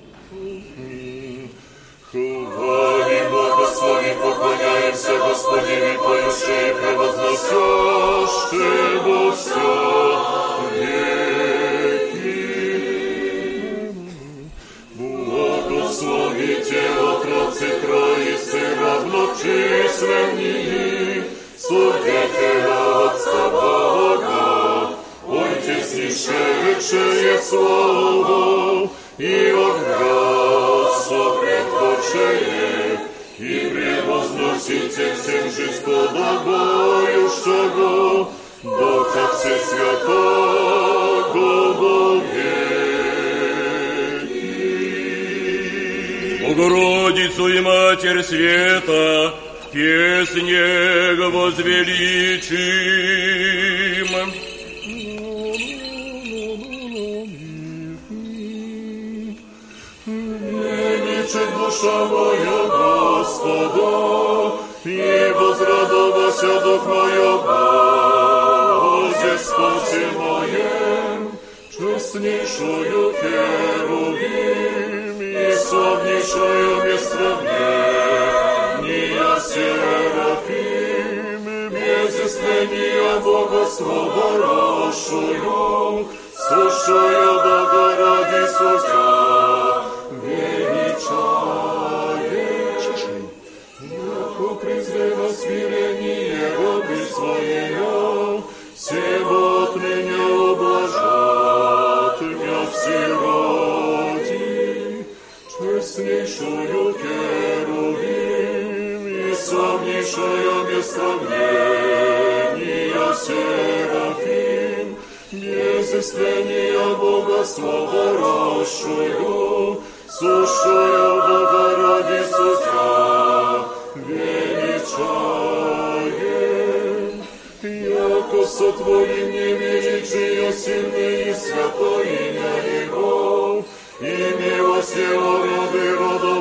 Хвалим, благословим, поклоняемся Господи, поющий и превозносешь Ты во все веки. Благословите, отроцы Троицы, равночисленные, свидетеля Отца Бога, Ой, теснейшее слово и огня. Божие, и превозносите всем жизнь подобающего, Духа Всесвятого веки. Богородицу и Матерь Света, в песне возвеличим. Величит душа моя Господа, и возрадовался дух моя Бозе спасе моем, честнейшую херувим и славнейшую бессравнения серафим, без истления Бога словорожшую, сущую Богородицу Тя, величаешь, яко презрено смирение роды своею, всего от меня ублажат, мя все роди, честнейшую херувим и славнейшую без сравнения серафим, без истления Бога словорожшую, сущую Богородицу Тя величаем, яко сотворим не величие сильный и святой имя Его, и милость Его роды родов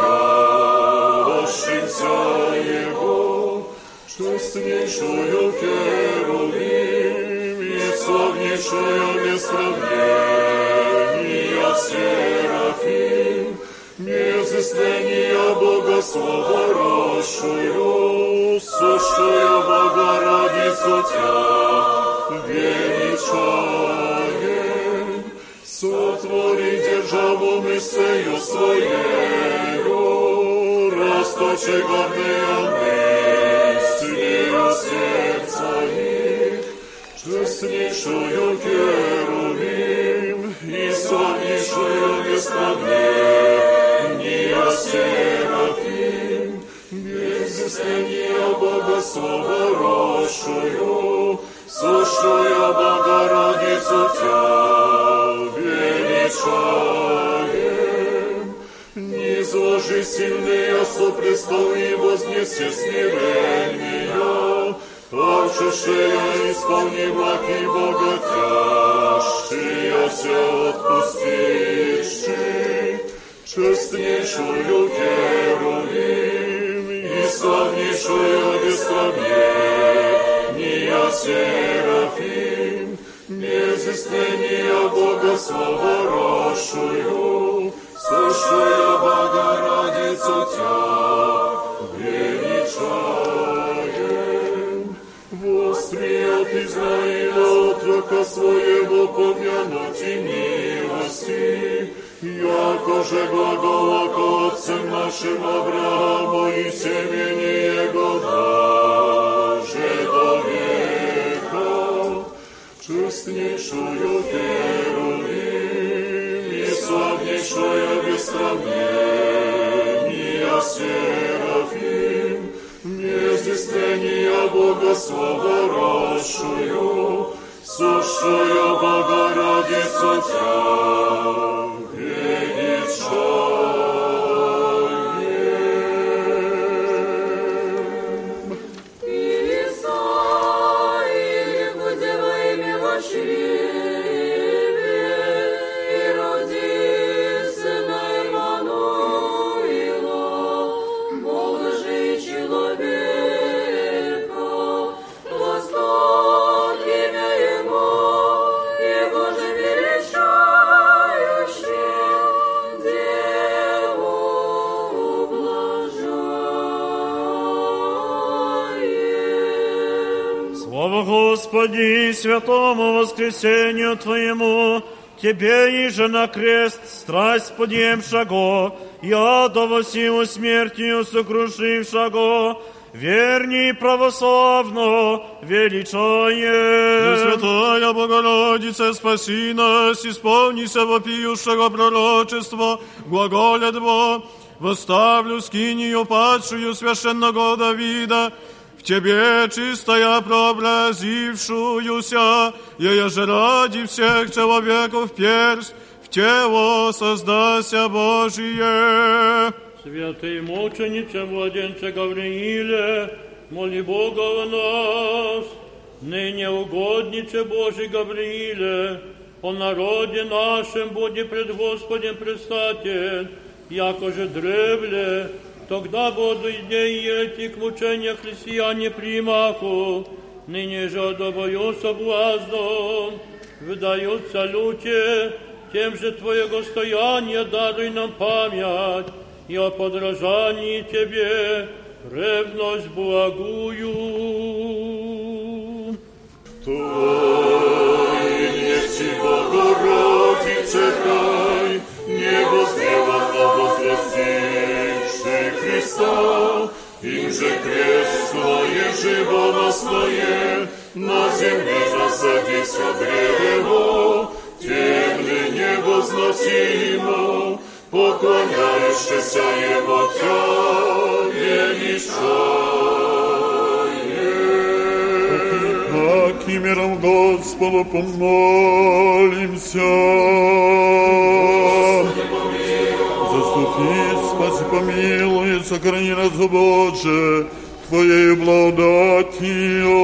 боящимся Его, честнейшую херувим и славнейшую без сравнения серафим, без истления Бога словорожшую, сущую Богородицу Тя величаем, сотвори державу мыслью своею, расточи гордые мыслью сердца их, честнейшую херувим и славнейшую без сравнения серафим, без истления Бога словорожшую, сущую Богородицу Тя величаем, низложи сильные со престол и вознеси смирения, Отшедшая исполни благ и богатящаяся отпустивши, честнейшую херувим и славнейшую без сравнения серафим, без истления Бога словорожшую, сущую Богородицу Тя величаем. Восприят Израиля отрока своего помянуть и милости, яко же глагола к отцам нашим Аврааму и семени его даже до века, честнейшую херувим и славнейшую без сравнения серафим, без истления Бога словорожшую, сущую Богородицу Тя величаем. Исаии, будь во имя вошли, и роди сына Иммануила, Бога же и человека, восток имя Ему, Его же величающий, Деву ублажаем. Слава Господи, святому воскресению Твоему, Тебе иже на крест страсть подъемшаго, и адово силу смертью сокрушившаго, верни православно величаем. Пресвятая Богородица, спаси нас, исполнися вопиющего пророчества, глаголят Бо, восставлю скинию падшую священного Давида, в тебе чистая прообразившуюся, я же ради всех человеков персть, в тело создася Божие. Святый мучениче, младенче Гаврииле, моли Бога о нас. Ныне угодниче Божий Гаврииле, о народе нашем буди пред Господем предстатель, яко же древле, тогда буду идеи эти к мучениям христиане примаху, ныне же одобою соблазном, выдаются люте, тем же Твоего стояния даруй нам память, и о подражании Тебе ревность благую. Тайне Богородице край, небо сделано возвративший Христа, им же крестное живоносное, на земле засадися древо, темли невозносимо, поклоняешься Его тя величание. Так и миром Господу помолимся. Заступи, спаси, помилуй, сохрани нас, Боже, Твоей благодатью.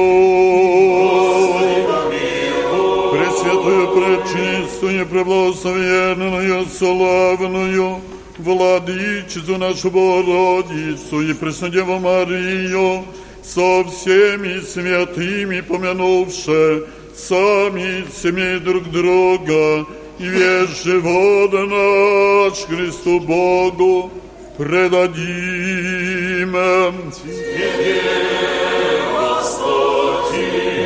Пресвятую, пречистую, преблагословенную, славную, Владычицу нашу Богородицу и Преснодеву Марию, со всеми святыми помянувши сами семей друг друга, и весь живот наш Христу Богу предадим. Тебе, Господи.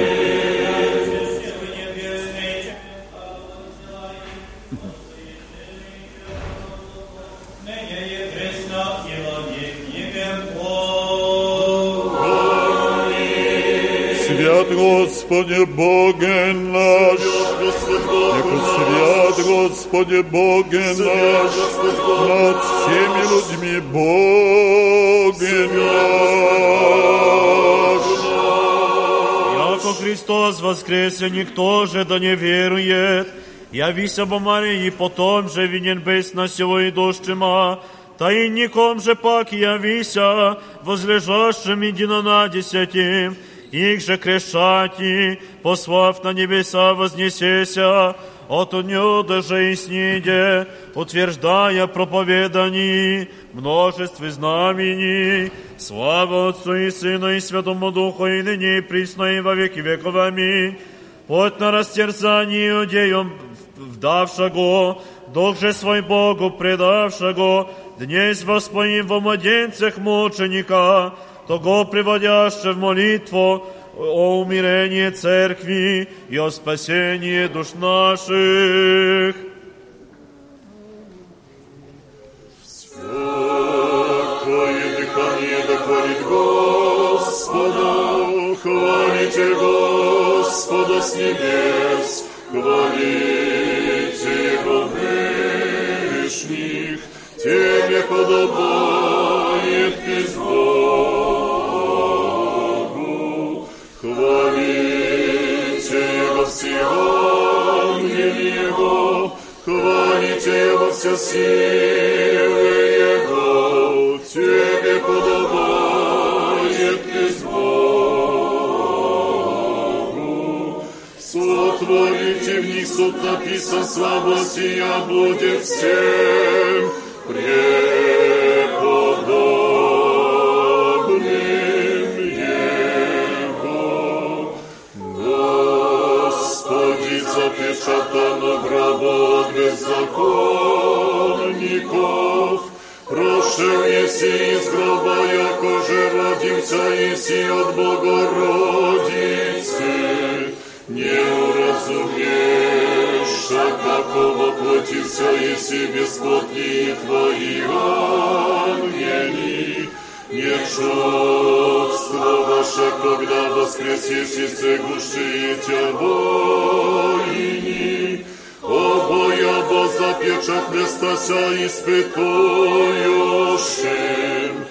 Свят Господи Боге наш, яко свят Господи Боге наш, над всеми людьми Боге наш. Яко Христос воскресе, никто же да не верует, явись обо Марии, потом же винен бес на сего и дождема, таинником же пак явися, возлежащим единонадесятим, их же крещати, послав на небеса вознесеся, от нее даже и сниде, утверждая проповеданий, множестве знамений, слава Отцу и Сыну и Святому Духу, и ныне и присно и во веки веков. Аминь. От на растерзание иудеям вдавшего, Дух же свой Богу предавшего, днесь воспоим во младенцах мученика, того приводяще в молитву о умирении церкви и о спасении душ наших. Всякое дыхание да хвалит Господа, хвалите Господа с небес, хвалите Его вышних, Тебе подобает Богу. Хвалите Его все ангелы Его, хвалите Его все силы Его, Тебе подобает Богу. Сотворите в них суд написан, слава сия будет всем преподобным Его. Господи, запечатано гробу от беззаконников, прошел еси из гроба, яко же родился еси от Богородицы. Не уразумеешь, како воплотился еси бесплотные Твои ангели. Не чувствоваше, когда воскрес еси сцегущие Тя воини. О Твоя бо зап'яча Христася испытующим,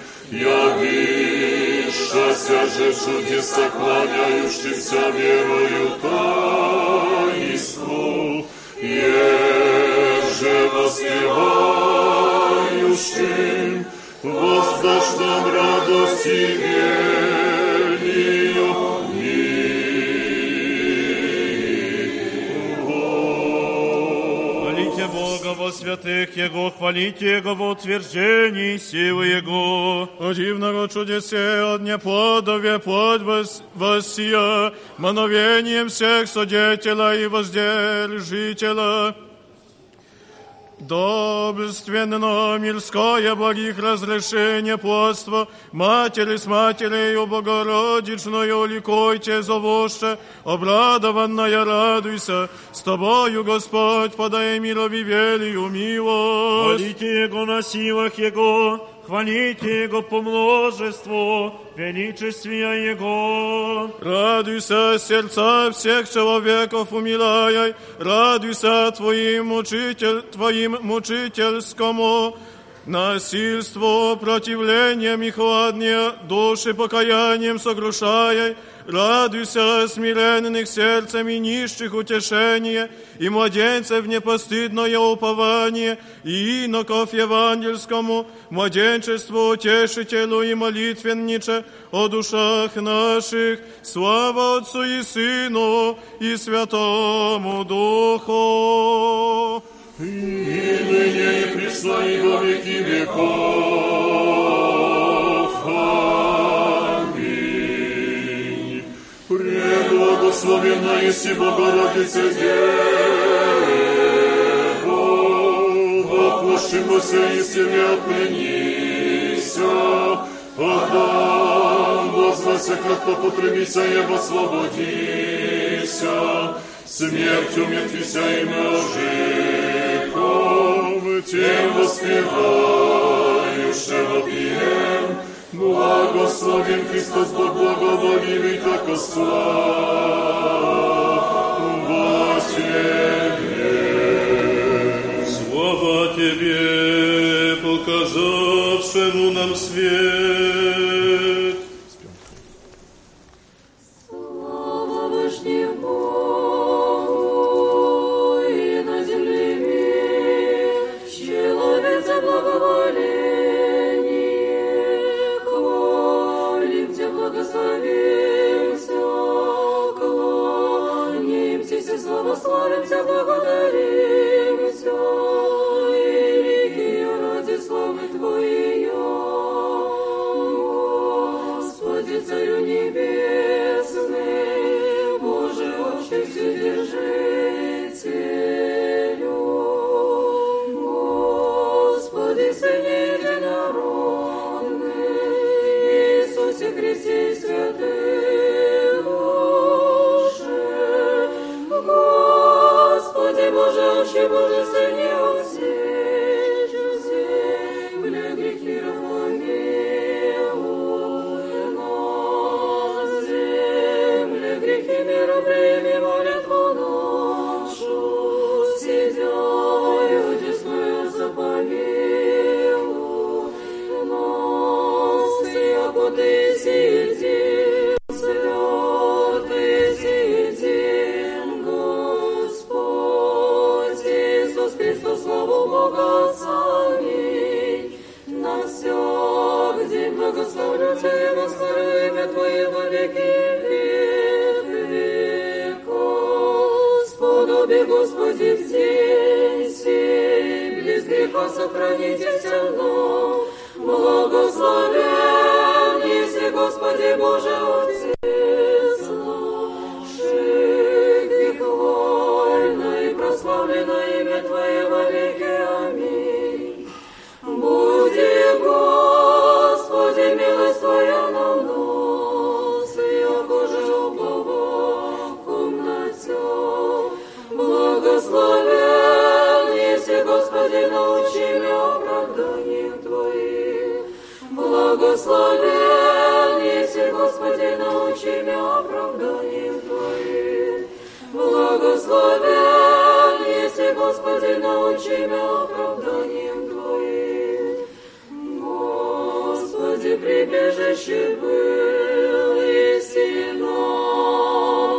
явишася же чудеса, кланяющимся верою таинству, еже воспевающим, воздашь нам радость и велию. Хвалите Бога во святых Его, хвалите Его во утверждении силы Его. Один народ чудесе от неплодове плод вос, воссия, мановением всех содетеля и воздержителя. Добственно мирское благих разрешение плодства, матери с матерью Богородичною ликуйте зовоще, обрадованная радуйся, с тобою, Господь, подай мирови велию милость. Хвалите Его на силах Его, хвалите Его по множеству, величествия Его. Радуйся, сердца всех человеков умиляй, радуйся Твоим, мучитель, Твоим мучительскому насильству, противлением и хладнее, души покаянием сокрушай. Радуйся, смиренных сердцем и нищих утешение, и младенцев непостыдное упование, и иноков евангельскому, младенчеству, утешителю и молитвенниче о душах наших. Слава Отцу и Сыну и Святому Духу. И ныне и присно и во веки веков. Аминь. Преблагословенна еси Богородица Дева, воплощимося еси не отменися, Адам возвася, как потребися, и освободися, смертью мертвися и ожиком, тем воспевающего пьем, благословен Христос, Бог благоволивый, так слава Тебе. Слава Тебе, показавшему нам свет. Слава Вышних Богу, и на земле мир, человек за благоволение. Хвалим Тебя, благословимся, кланяемся, славословимся, благодаримся, великие ради славы Твоей, Господи, Царю Небесный, Боже, общий Вседержителю, Господи, Сыне Единородный, Иисусе Христе и святых Боже, Господи, Боже, общий Боже, Сыне отсечь земля грехи помилуй нас, земля грехи мира прими молитву нашу, сидяю десную запомилуй нас, яко Ты сидим, святый сидим, Господь Иисус Христос, славу Бога Отца, аминь. На всяк день благословлю Тебя и восхвалю имя Твое во веки веков. Сподоби, Господи, в день сей, близ греха сохранитесь нам. Благословен еси, Господи, Боже, Отец наших, и хвально и прославлено имя Твое во веки, аминь. Буди, Господи, милость Твоя на нас, яко же уповахом на Тя. Благословен еси, Господи, научи меня оправданием Твоим. Благословен еси, Господи, научи имя оправданием Твоим. Господи, прибежище был и синов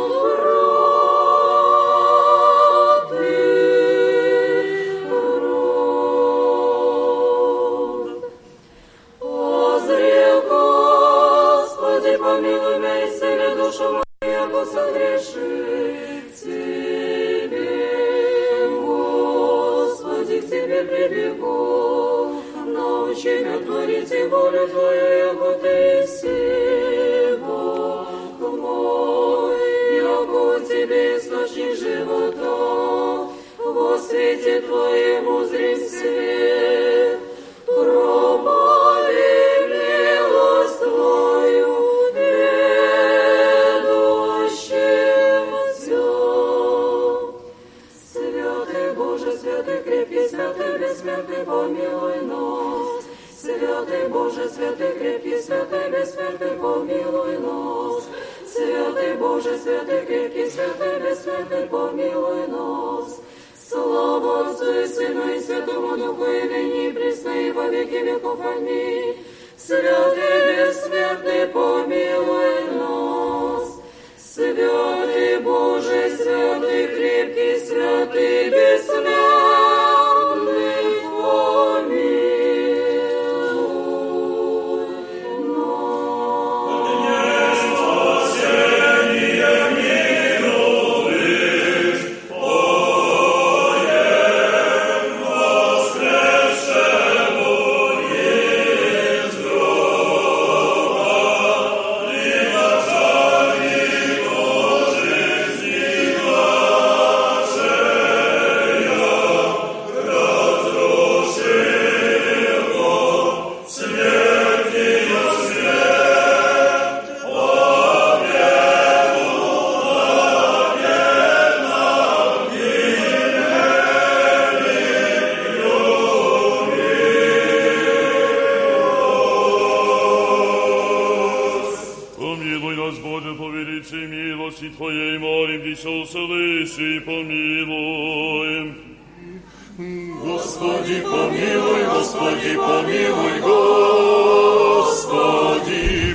родный род. Озри, Господи, помилуй меня, исцели душу мою, яко согрешит Тебе. Господи, к Тебе прибегу, научи меня творить и волю Твою, яко Ты еси Бог мой, яко у Тебе источник живота, во свете Твоем узрим свет, пробави милость Твою, ведущим все. Святый Боже, святый крепкий, святый бессмертный, помилуй нас. Святый Боже, святый крепкий, святый бессмертный, помилуй нас. Святый Боже, святый крепкий, святый бессмертный, помилуй нас. Слава Отцу и Сыну и Святому Духу, и ныне и присно, и во веки веков. Аминь. Святый бессмертный, помилуй нас. Святый Боже, святый крепкий, святый бессмертный, помилуй нас. Спасение миру лишь Твоем воскресшему из гроба, и нажали до жизни нашей, разрушил смертью свет, победу благодетном Помилуй нас, Боже, по величии милости Твоей, молим Тебя, услыши и помилуй. Господи, помилуй, Господи, помилуй, Господи,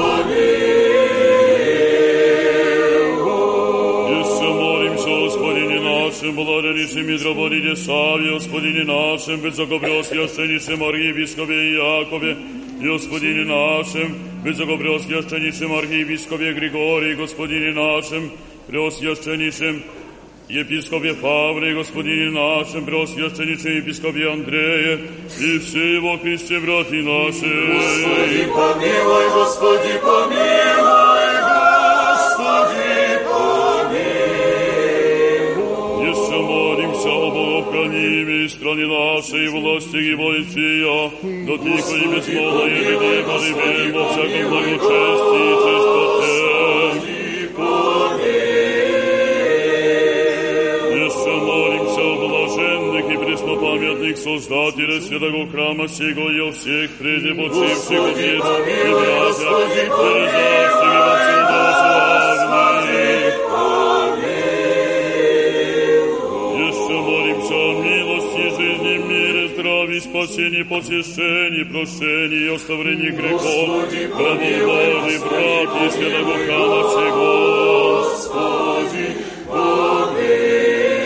помилуй. Еще молимся, Господине нашим, блаженнейшем митрополите Савве, Господине нашим, высокопреосвященнейшем архиепископе Иакове, и Господине нашим, высокопреосвященнейшем архиепископе Григории, Господине нашим, преосвященнейшем епископе Павле, Господине нашим, преосвященнейшем епископе Андрее, и все во Христе, братья наши. Господи, помилуй, Господи, помилуй, Господи, помилуй. Еще молимся о Богохранимой стране нашей, власти и воинствия, да тихо и безмолвно, и беда и поливем во всяком благочестии и чистоте. Еще молимся о блаженных и преснопамятных создателях святого храма сего и о всех прежде почивших отец и братьях, заряжавших его сюда славных. Еще молимся о милости, жизни, мире, здравии, спасении, посещении, прощении и оставлении грехов, ради Божий, братья святого храма сего. Господи, помилуй.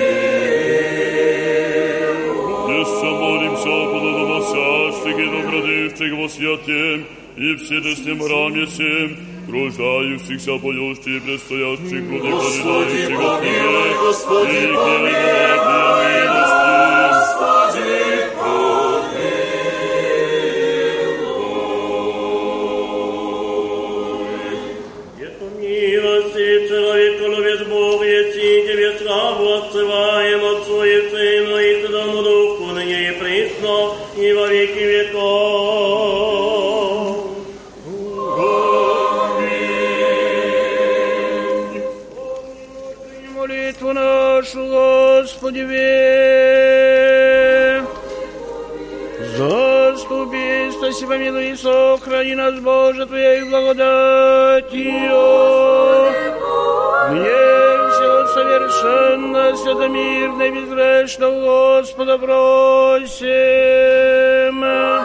Еще молимся о плодоносящих и добродышащих во святем и в святостном храме сем, кружающихся, поющих и предстоящих, кругом ожидающих от Тебе, и великие милости. Милости, человеку любец Бог, еси Тебе славу отсылаем Отцу и Сыну и Святому Духу, ныне и присно, и во веки веков. Аминь. Молитву нашу, Господи, ве. Заступи, спаси, помилуй и сохрани нас, Боже, Твоей благодатью. Мне всего совет совершенно, святомирно, безгрешного Господа просим.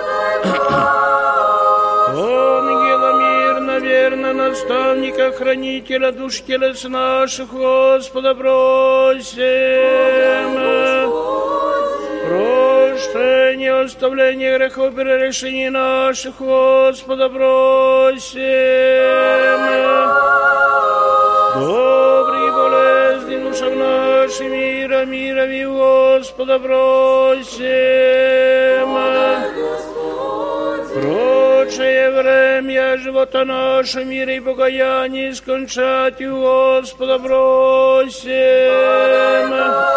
Ангела мирно, верно, наставника, хранителя душ телес наших, Господа просим. Прощение, оставление грехов, перерешений наших, Господа просим. Добрый болезни душам нашим, мира, мира, и Господа просим. Прочее время живота нашего, мира и покаяния скончать, и Господа просим.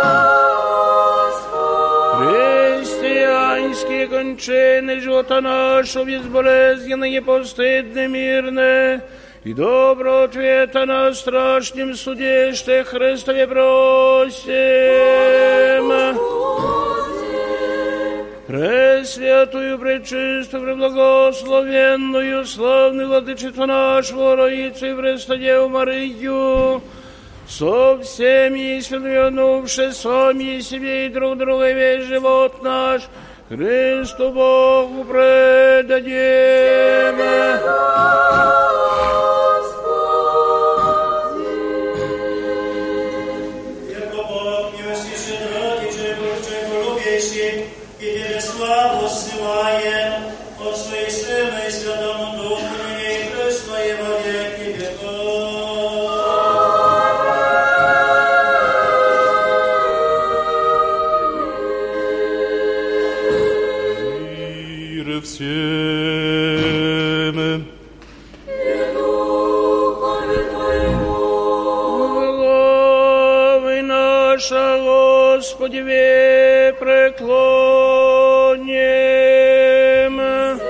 Христианские кончины живота нашего, безболезненные, постыдные, мирные, и доброго ответа на страшном суде, что Христове просим. Пресвятую, пречистую, преблагословенную, славную владычицу нашего, Роицу и Престодеву Марию, со всеми святыми сами себе и друг друга весь живот наш Христу Богу предадим. Яко Бог милостивый, дорогий, человеколюбящий, и тебе славу ссылаем, Отцу и Сыну и Святому Духу, ныне и присно и во веки веков. Всем. И Духове Твоему. Главы наша, Господи, ве преклоним.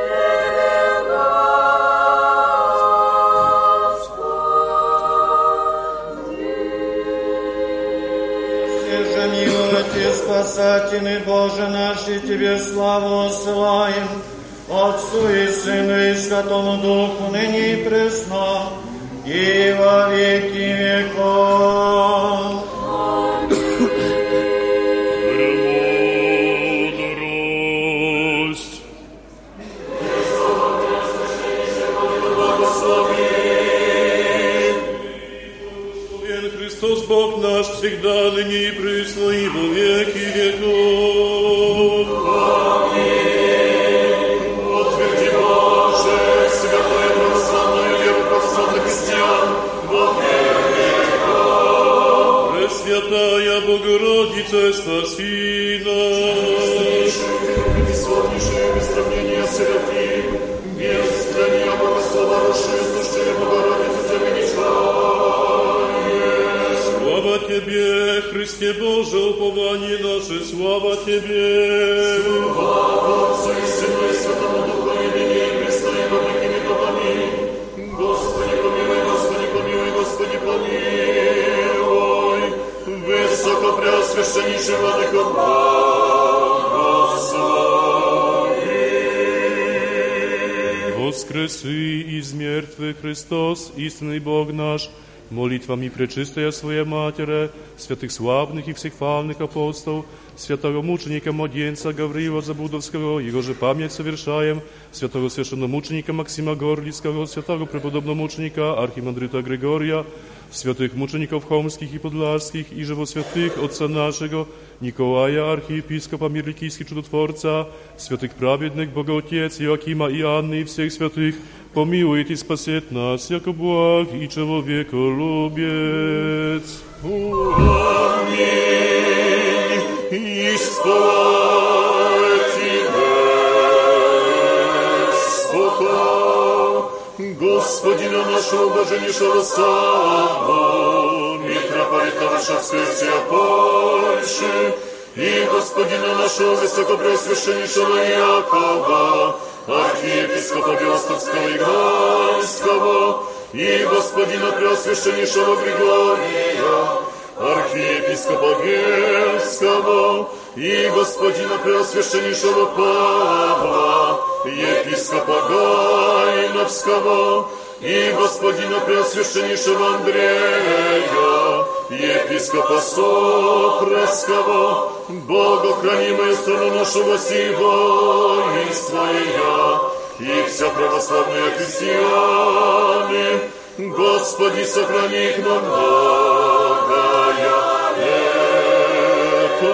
Все же милости, спасательный Боже наш, и Тебе славу ссылаем, Отцу и Сыну и Святому Духу, ныне и пресно, и во веки веков. Премудрость. Благословен Христос Бог наш, всегда, ныне и присно, и во веки веков. Аминь. Утверди, Боже, святую православную веру православных христиан во веки веков. Пресвятая Богородица, спаси нас. И славнейшую без сравнения святым, без сравнения богословорожшую служение Богородицы замечаешь. Слава Тебе, Христе Боже, упование наше, слава Тебе. Слава Отцу и Сыну и Святому Духу, и ныне и присно, и во веки веков. Аминь. Господи помилуй, Господи помилуй, Господи помилуй. Высокопреосвященнейший Владыко, благослови. Воскреси из мертвых Христос, истинный Бог наш, молитвами пречистая Своя Матеря, святых славных и всех славных апостолов, святого мученика младенца Гавриила Забудовского, его же память совершаем, святого священномученика Максима Горлицкого, святого преподобного мученика Архимандрита Григория, святых мучеников Холмских и Подляжских, и живо святых Отца нашего, Николая, архиепископа Мирликийский чудотворца, святых праведных Богоотец Иоакима и Анны и всех святых, помилует и спасет нас, яко благ и человеколюбец. Аминь. И слава Тебе, Господа, Господина нашего блаженнейшего Савва, митрополита Варшавской всея Польши, и Господина нашего высокопреосвященнейшего Якова, архиепископа Белостокского и Гданьского, и Господина преосвященнейшего Григория, архиепископа Бельского, и Господина преосвященнейшего Павла, епископа Гайновского, и Господина преосвященнейшего Андрея, епископа Сохраского, богохранимую страну нашу Василия, Твоя, и вся православные христиане, Господи, сохрани их на многое лето.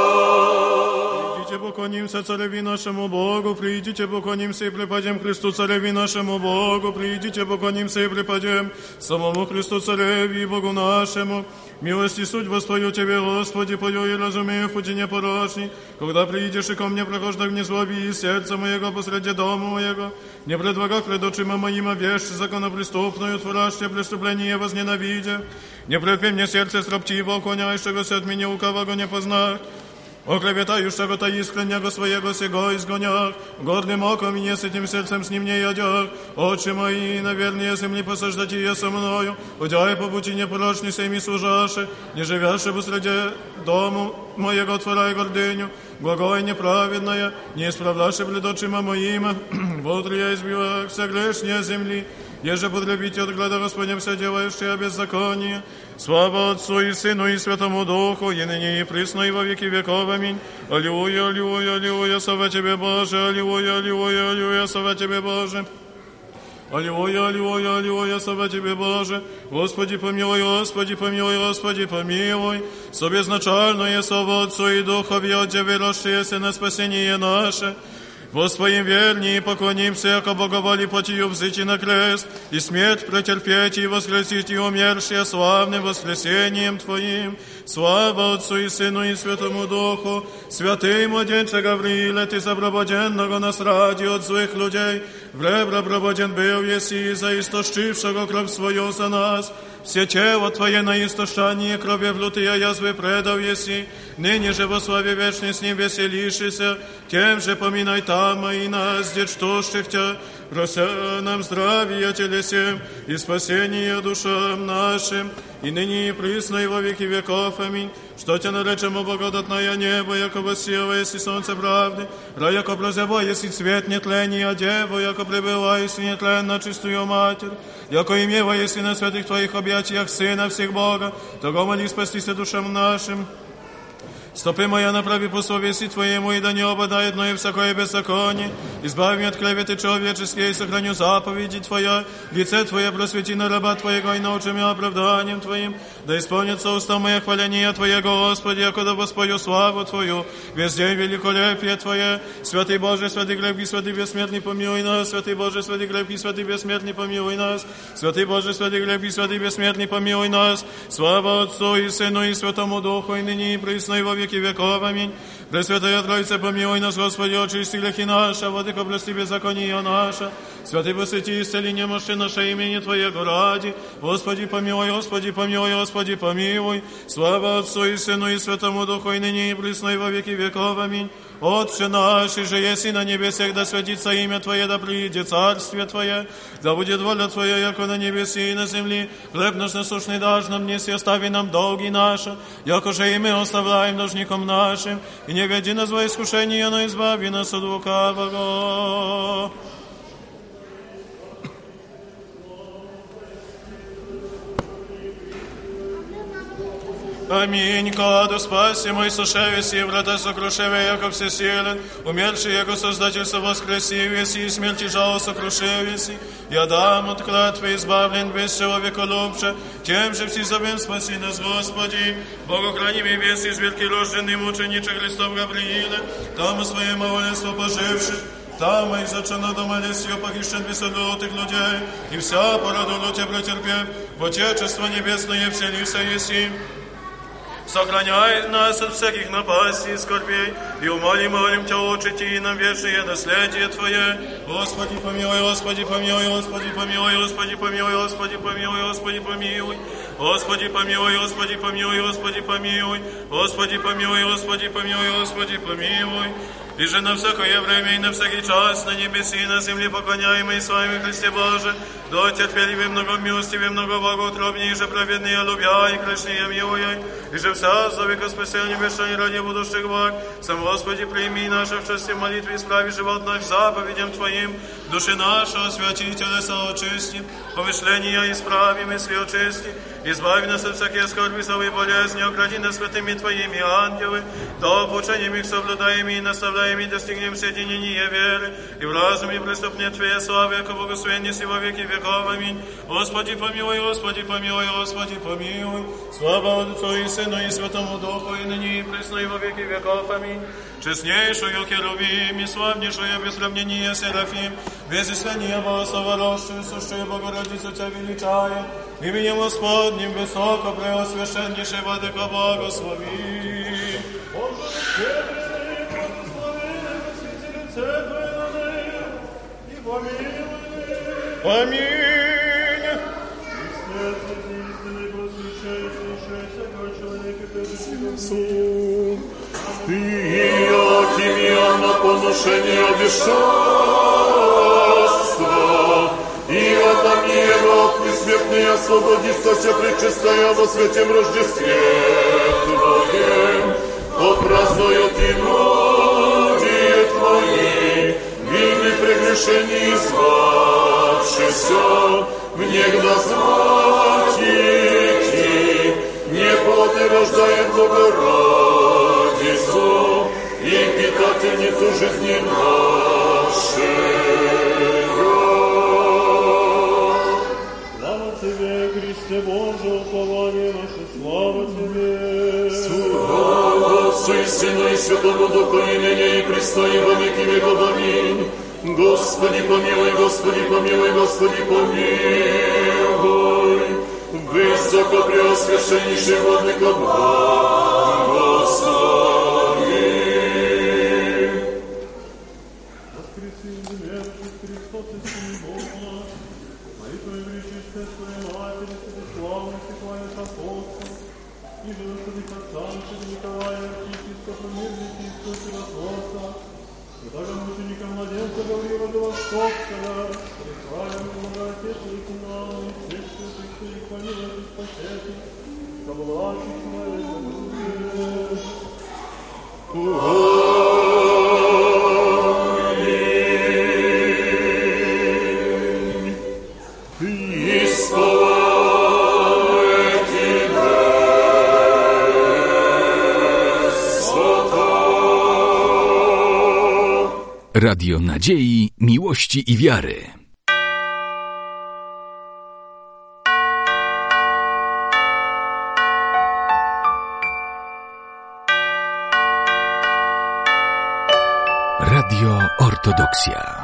Придите, поклонимся Цареви нашему Богу, придите, поклонимся и преподем Христу Цареви нашему Богу, придите, поклонимся и преподем самому Христу Цареви и Богу нашему. Милости суть воспою Тебе, Господи, пою и разумею в пути непорочный. Когда приидешь и ко мне, прохождах не злоби сердце моего посреди дома моего, не пред врагах пред очима моим вещь законопреступную, творящее преступление возненавидя, не предпи мне сердце строптиво, уклоняющегося от меня, у кого не познать. Оклеветающего-то искреннего своего сего изгонях, гордым оком и не с этим сердцем с ним не ядях. Отче мои, наверное, земли посаждатие со мною, удяй по пути непорочный семи служаши, не живяши посреди дому моего творяй гордыню, благое неправедное, не исправляши пред очима моим, вот ли я избиваю вся грешния земли, еже подлюбите от глада Господня все делающее беззаконие. Слава Отцу и Сыну и Святому Духу, и ныне и присно и во веки веков. Аминь. Аллилуйя, аллилуйя, аллилуйя, слава Тебе, Боже, аллилуйя, аллилуйя, аллилуйя, слава Тебе, Боже. Аллилуйя, аллилуйя, аллилуйя, слава Тебе, Боже. Господи, помилуй, Господи, помилуй, Господи, помилуй. Собезначальное слово Отцу и Духові отдявирошься на спасение наше. Воспоим верни и поклонимся, яко боговоли потию взыти на крест, и смерть претерпеть и воскресить и умершие славным воскресением Твоим. Слава Отцу и Сыну и Святому Духу, святый младенче Гаврииле, Ты забрободенного нас ради от злых людей, вребра прободен был, еси за истощившего кровь свою за нас. Все тело Твое на истощание крови в лютые язвы предав еси, ныне же во славе вечной с ним веселишися, тем же поминай там и нас, дечтущих Тя, прося нам здравия телесем и спасения душам нашим, и ныне и присно и во веки веков. Аминь. Что Тя наречемо благодатное небо, яко воссеяло еси солнце правды, рай, яко прозябо еси цвет нетления, дева, яко пребыла еси нетленно чистую Матерь, яко имела еси на святых Твоих объятиях Сына всех Бога, того моли спастися душам нашим. Стопы моя направи по совести Твоему, и да не обладает мною всякое беззаконие. Избави меня от клеветы человеческие, и сохраню заповеди Твоя. Лице Твое просвети на раба Твоего, и научи меня оправданием Твоим. Да исполнится уста моя хваления Твоего, Господи, якуда воспою славу Твою. Весь день великолепие Твое. Святый Боже, святый крепкий, святый бессмертный, помилуй нас. Святый Боже, святый крепкий, святый бессмертный, помилуй нас. Святый Боже, святый крепкий, святый бессмертный, помилуй нас. Слава Отцу и Сыну и Святому Духу, и ныне и присно и во веки веков. Аминь. Пресвятая Троица, помилуй нас, Господи, очисти грехи наши, владыко, прости беззаконие наше. Святый посвяти исцеление мощи наше имени Твоего ради. Господи, помилуй, Господи, помилуй, Господи, помилуй. Слава Отцу и Сыну и Святому Духу, и ныне и присно и во веки веков. Аминь. Отче наш, и же еси на небесах, да святится имя Твое, да придет царствие Твое, да будет воля Твоя, яко на небесе и на земли. Хлеб наш насущный дашь нам, неси, остави нам долги наши, яко же и мы оставляем должником нашим, и не веди нас во искушение, но избави нас от лукавого. Аминь. Каду спаси мой сушевеси, врата сокрушеве, яко всесилен, умерший, яко Создатель воскресивеси, и смерти жало сокрушевеси. Я дам от клятвы избавлен без человека лучше, тем же всезовем спаси нас, Господи. Богохранимый вес изверки рожденный мучениче Христов Гаврииле, там и свое молитво поживших, там и зачано дома лесью похищен бессолютых людей, и вся породу лютя претерпев, в Отечество небесное вселися еси. Сохраняй нас от всяких напастей и скорбей, и умолим, молим Тя, учити нам вечное наследие Твое. Господи, помилуй, Господи, помилуй, Господи, помилуй, Господи, помилуй, Господи, помилуй, Господи, помилуй. Господи, помилуй, Господи, помилуй, Господи, помилуй. Господи, помилуй, Господи, помилуй, Господи, помилуй. И же на всякое время и на всякий час на небеси и на земле поклоняемый с вами Христе Боже, до терпеливый, многомилостивый, многоблагоутробней, и же праведный, любя и грешнее милуй, и же вся за века спасения вечной ради будущих благ. Сам Господи, прими наше в части молитвы, исправи живот наш заповедям Твоим, души наши освяти, телеса очисти, помышления исправи, мысли очисти, избави нас от всякие скорби, злой болезни, огради нас святыми Твоими ангелы, да обучением их соблюдаем и наставляем и достигнем соединения веры, и в разуме преступне Твоей славы, к благословению си во веки веков. Аминь. Господи, помилуй, Господи, помилуй, Господи, помилуй. Слава Отцу и Сыну и Святому Духу, и ныне и присно и во веки веков. Аминь. Честнейшую Херувим и славнейшую без сравнения Серафим, без исследия волосова росшую, сущую Богородицу Тебя величая, именем Господним высоко преосвященнейшей Владыка благослови. Аминь. Ты, Иоакимия, на поношение обещанства, и отдам его от бессмертной освободиться, пречистая во святем Рождестве Твоем, отпразднуют и многие Твои, вины прегрешений извавшися, внегда звать идти, неплодный рождает Богородицу и питательницу жизни нашей. Слава Тебе, Христе Боже, упование наше, слава Тебе. Слава Отцу и Сыну и Святому Духу, и ныне и присно и во веки веков. Аминь. Господи помилуй, Господи помилуй, Господи помилуй. Высоко преосвященнейший Владыка благослови. Воскреси из мертвых Христос и Сын Бога, молитвой пречистой Своей Матери, Святославной, Святославных апостолов, и же святых отцам, святых Николая, архиепископа, мирных Иисуса Святослава, святого мученика младенца Гавриила Белостоцкого, прихвалим Богородицу и Кунала, и всех святых, что их помилует и спасет, ко благу человека. Radio Nadziei, Miłości i Wiary. Radio Ortodoksja.